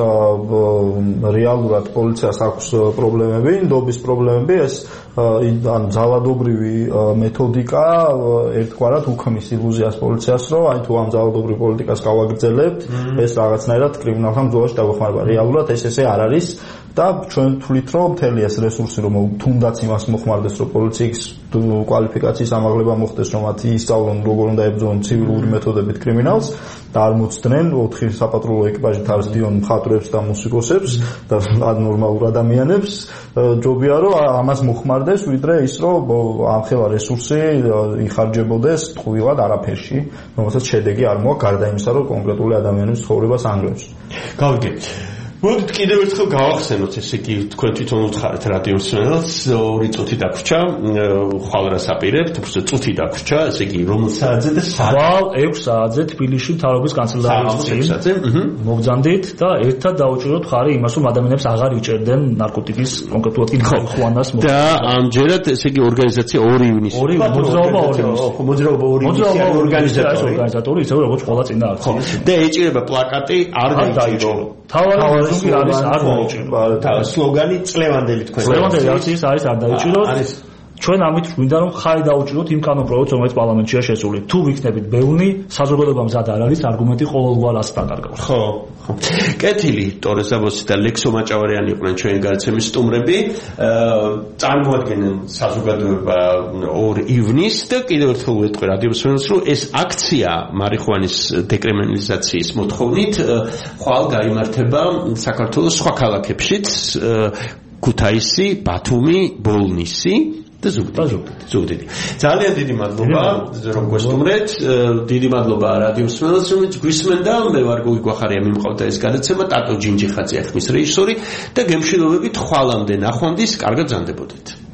Speaker 8: რეალურად პოლიციას აქვს პრობლემები, ნდობის პრობლემები, ეს ან ძალადობრივი მეთოდიკა ერთგვარად უქმნის ილუზიას პოლიციას, რომ აი თუ ამ ძალადობრივ პოლიტიკას გავაგრძელებთ, ეს რაღაცნაირად კრიმინალთან ბრძოლაში დაგვეხმარება. რეალურად ეს ესე არ არის და ჩვენ თვლით, რომ მთელი ეს რესურსი, რომ თუნდაც იმას მოხმარდეს, რომ პოლიციის კვალიფიკაციის ამაღლება მოხდეს, რომ მათი ისწავლონ, როგორ უნდა ებრძოლონ ცივილური მეთოდებით კრიმინალს და არ მოწდნენ ოთხი საპატრულო ეკიპაჟით არის დიონ მხატვრებს და მუსიკოსებს და ნორმალურ ადამიანებს, ჯობია რომ ამას მოხმარდეს, ვიდრე ის, რომ ამხელა რესურსი იხარჯებოდეს ტყუილად არაფერში, რომელსაც შედეგი არ მოაქვს, გარდა იმისა, რომ კონკრეტული ადამიანის ცხოვრებას ანგრევს.
Speaker 4: გავიგეთ. მოდით კიდევ ერთხელ გავახსენოთ, ესე იგი თქვენ თვითონ უთხარით რადიო მსმენელს, ორი წუთი დაგვრჩა, ხვალ რას აპირებთ, უბრალოდ წუთი დაგვრჩა, ესე იგი რომელ საათზე და
Speaker 7: ხვალ ექვს საათზე თბილისში მთავრობის კანცელარიის წინ მოგძანდით და ერთად დაუჭიროთ ხარი იმას, რომ ადამიანებს აღარ იჭერდნენ ნარკოტიკის კონკრეტულად კი ხუანას
Speaker 4: და ამჯერად ესე იგი ორგანიზაცია ორი ივნისი.
Speaker 7: ორი მოძრაობა ორი
Speaker 4: ხო, მოძრაობა ორი ივნისი ორგანიზატორი.
Speaker 7: ორგანიზატორი ისე როგორც ყველა წინა აქციის.
Speaker 4: და ეჭირება პლაკატი არ დაიჭირო.
Speaker 7: თავარი ზოგი არის არ დაიჭირო.
Speaker 4: სლოგანი წლევანდელი თქვენ.
Speaker 7: წლევანდელი აქციის არის არ დაიჭირო. ჩვენ ამით გვინდა რომ ხარი დაუჭიროთ იმ კანონპროექტს, რომელიც პარლამენტშია შესული. თუ ვიქნებით ბევრი, საზოგადოება მზად არ არის არგუმენტი ყოველგვარ ასთან კარგავს.
Speaker 4: ხო, ხო. კეთილი, ტორე საბოსი და ლექსო მაჭავარიანი იყვნენ ჩვენი გადაცემის სტუმრები. წარმოადგენენ საზოგადოება ორ ივნისს და კიდევ ერთხელ ვეთქვი რადიო მსმენელს, რომ ეს აქცია მარიხუანის დეკრიმინალიზაციის მოთხოვნით ხვალ გაიმართება საქართველოს სხვა ქალაქებშიც, ქუთაისი, ბათუმი, ბოლნისი და ზუგდიდი. ძალიან დიდი მადლობა რომ გვესტუმრეთ. დიდი მადლობა რადიო მსმენელს, რომ გვისმენდა. მე ვარ გოგი გვახარია, მიმყავდა ეს გადაცემა, ტატო ჯინჯიხაძე ხმის რეჟისორი და გემშვიდობებით ხვალამდე ნახვამდის, კარგად ზანდებოდეთ.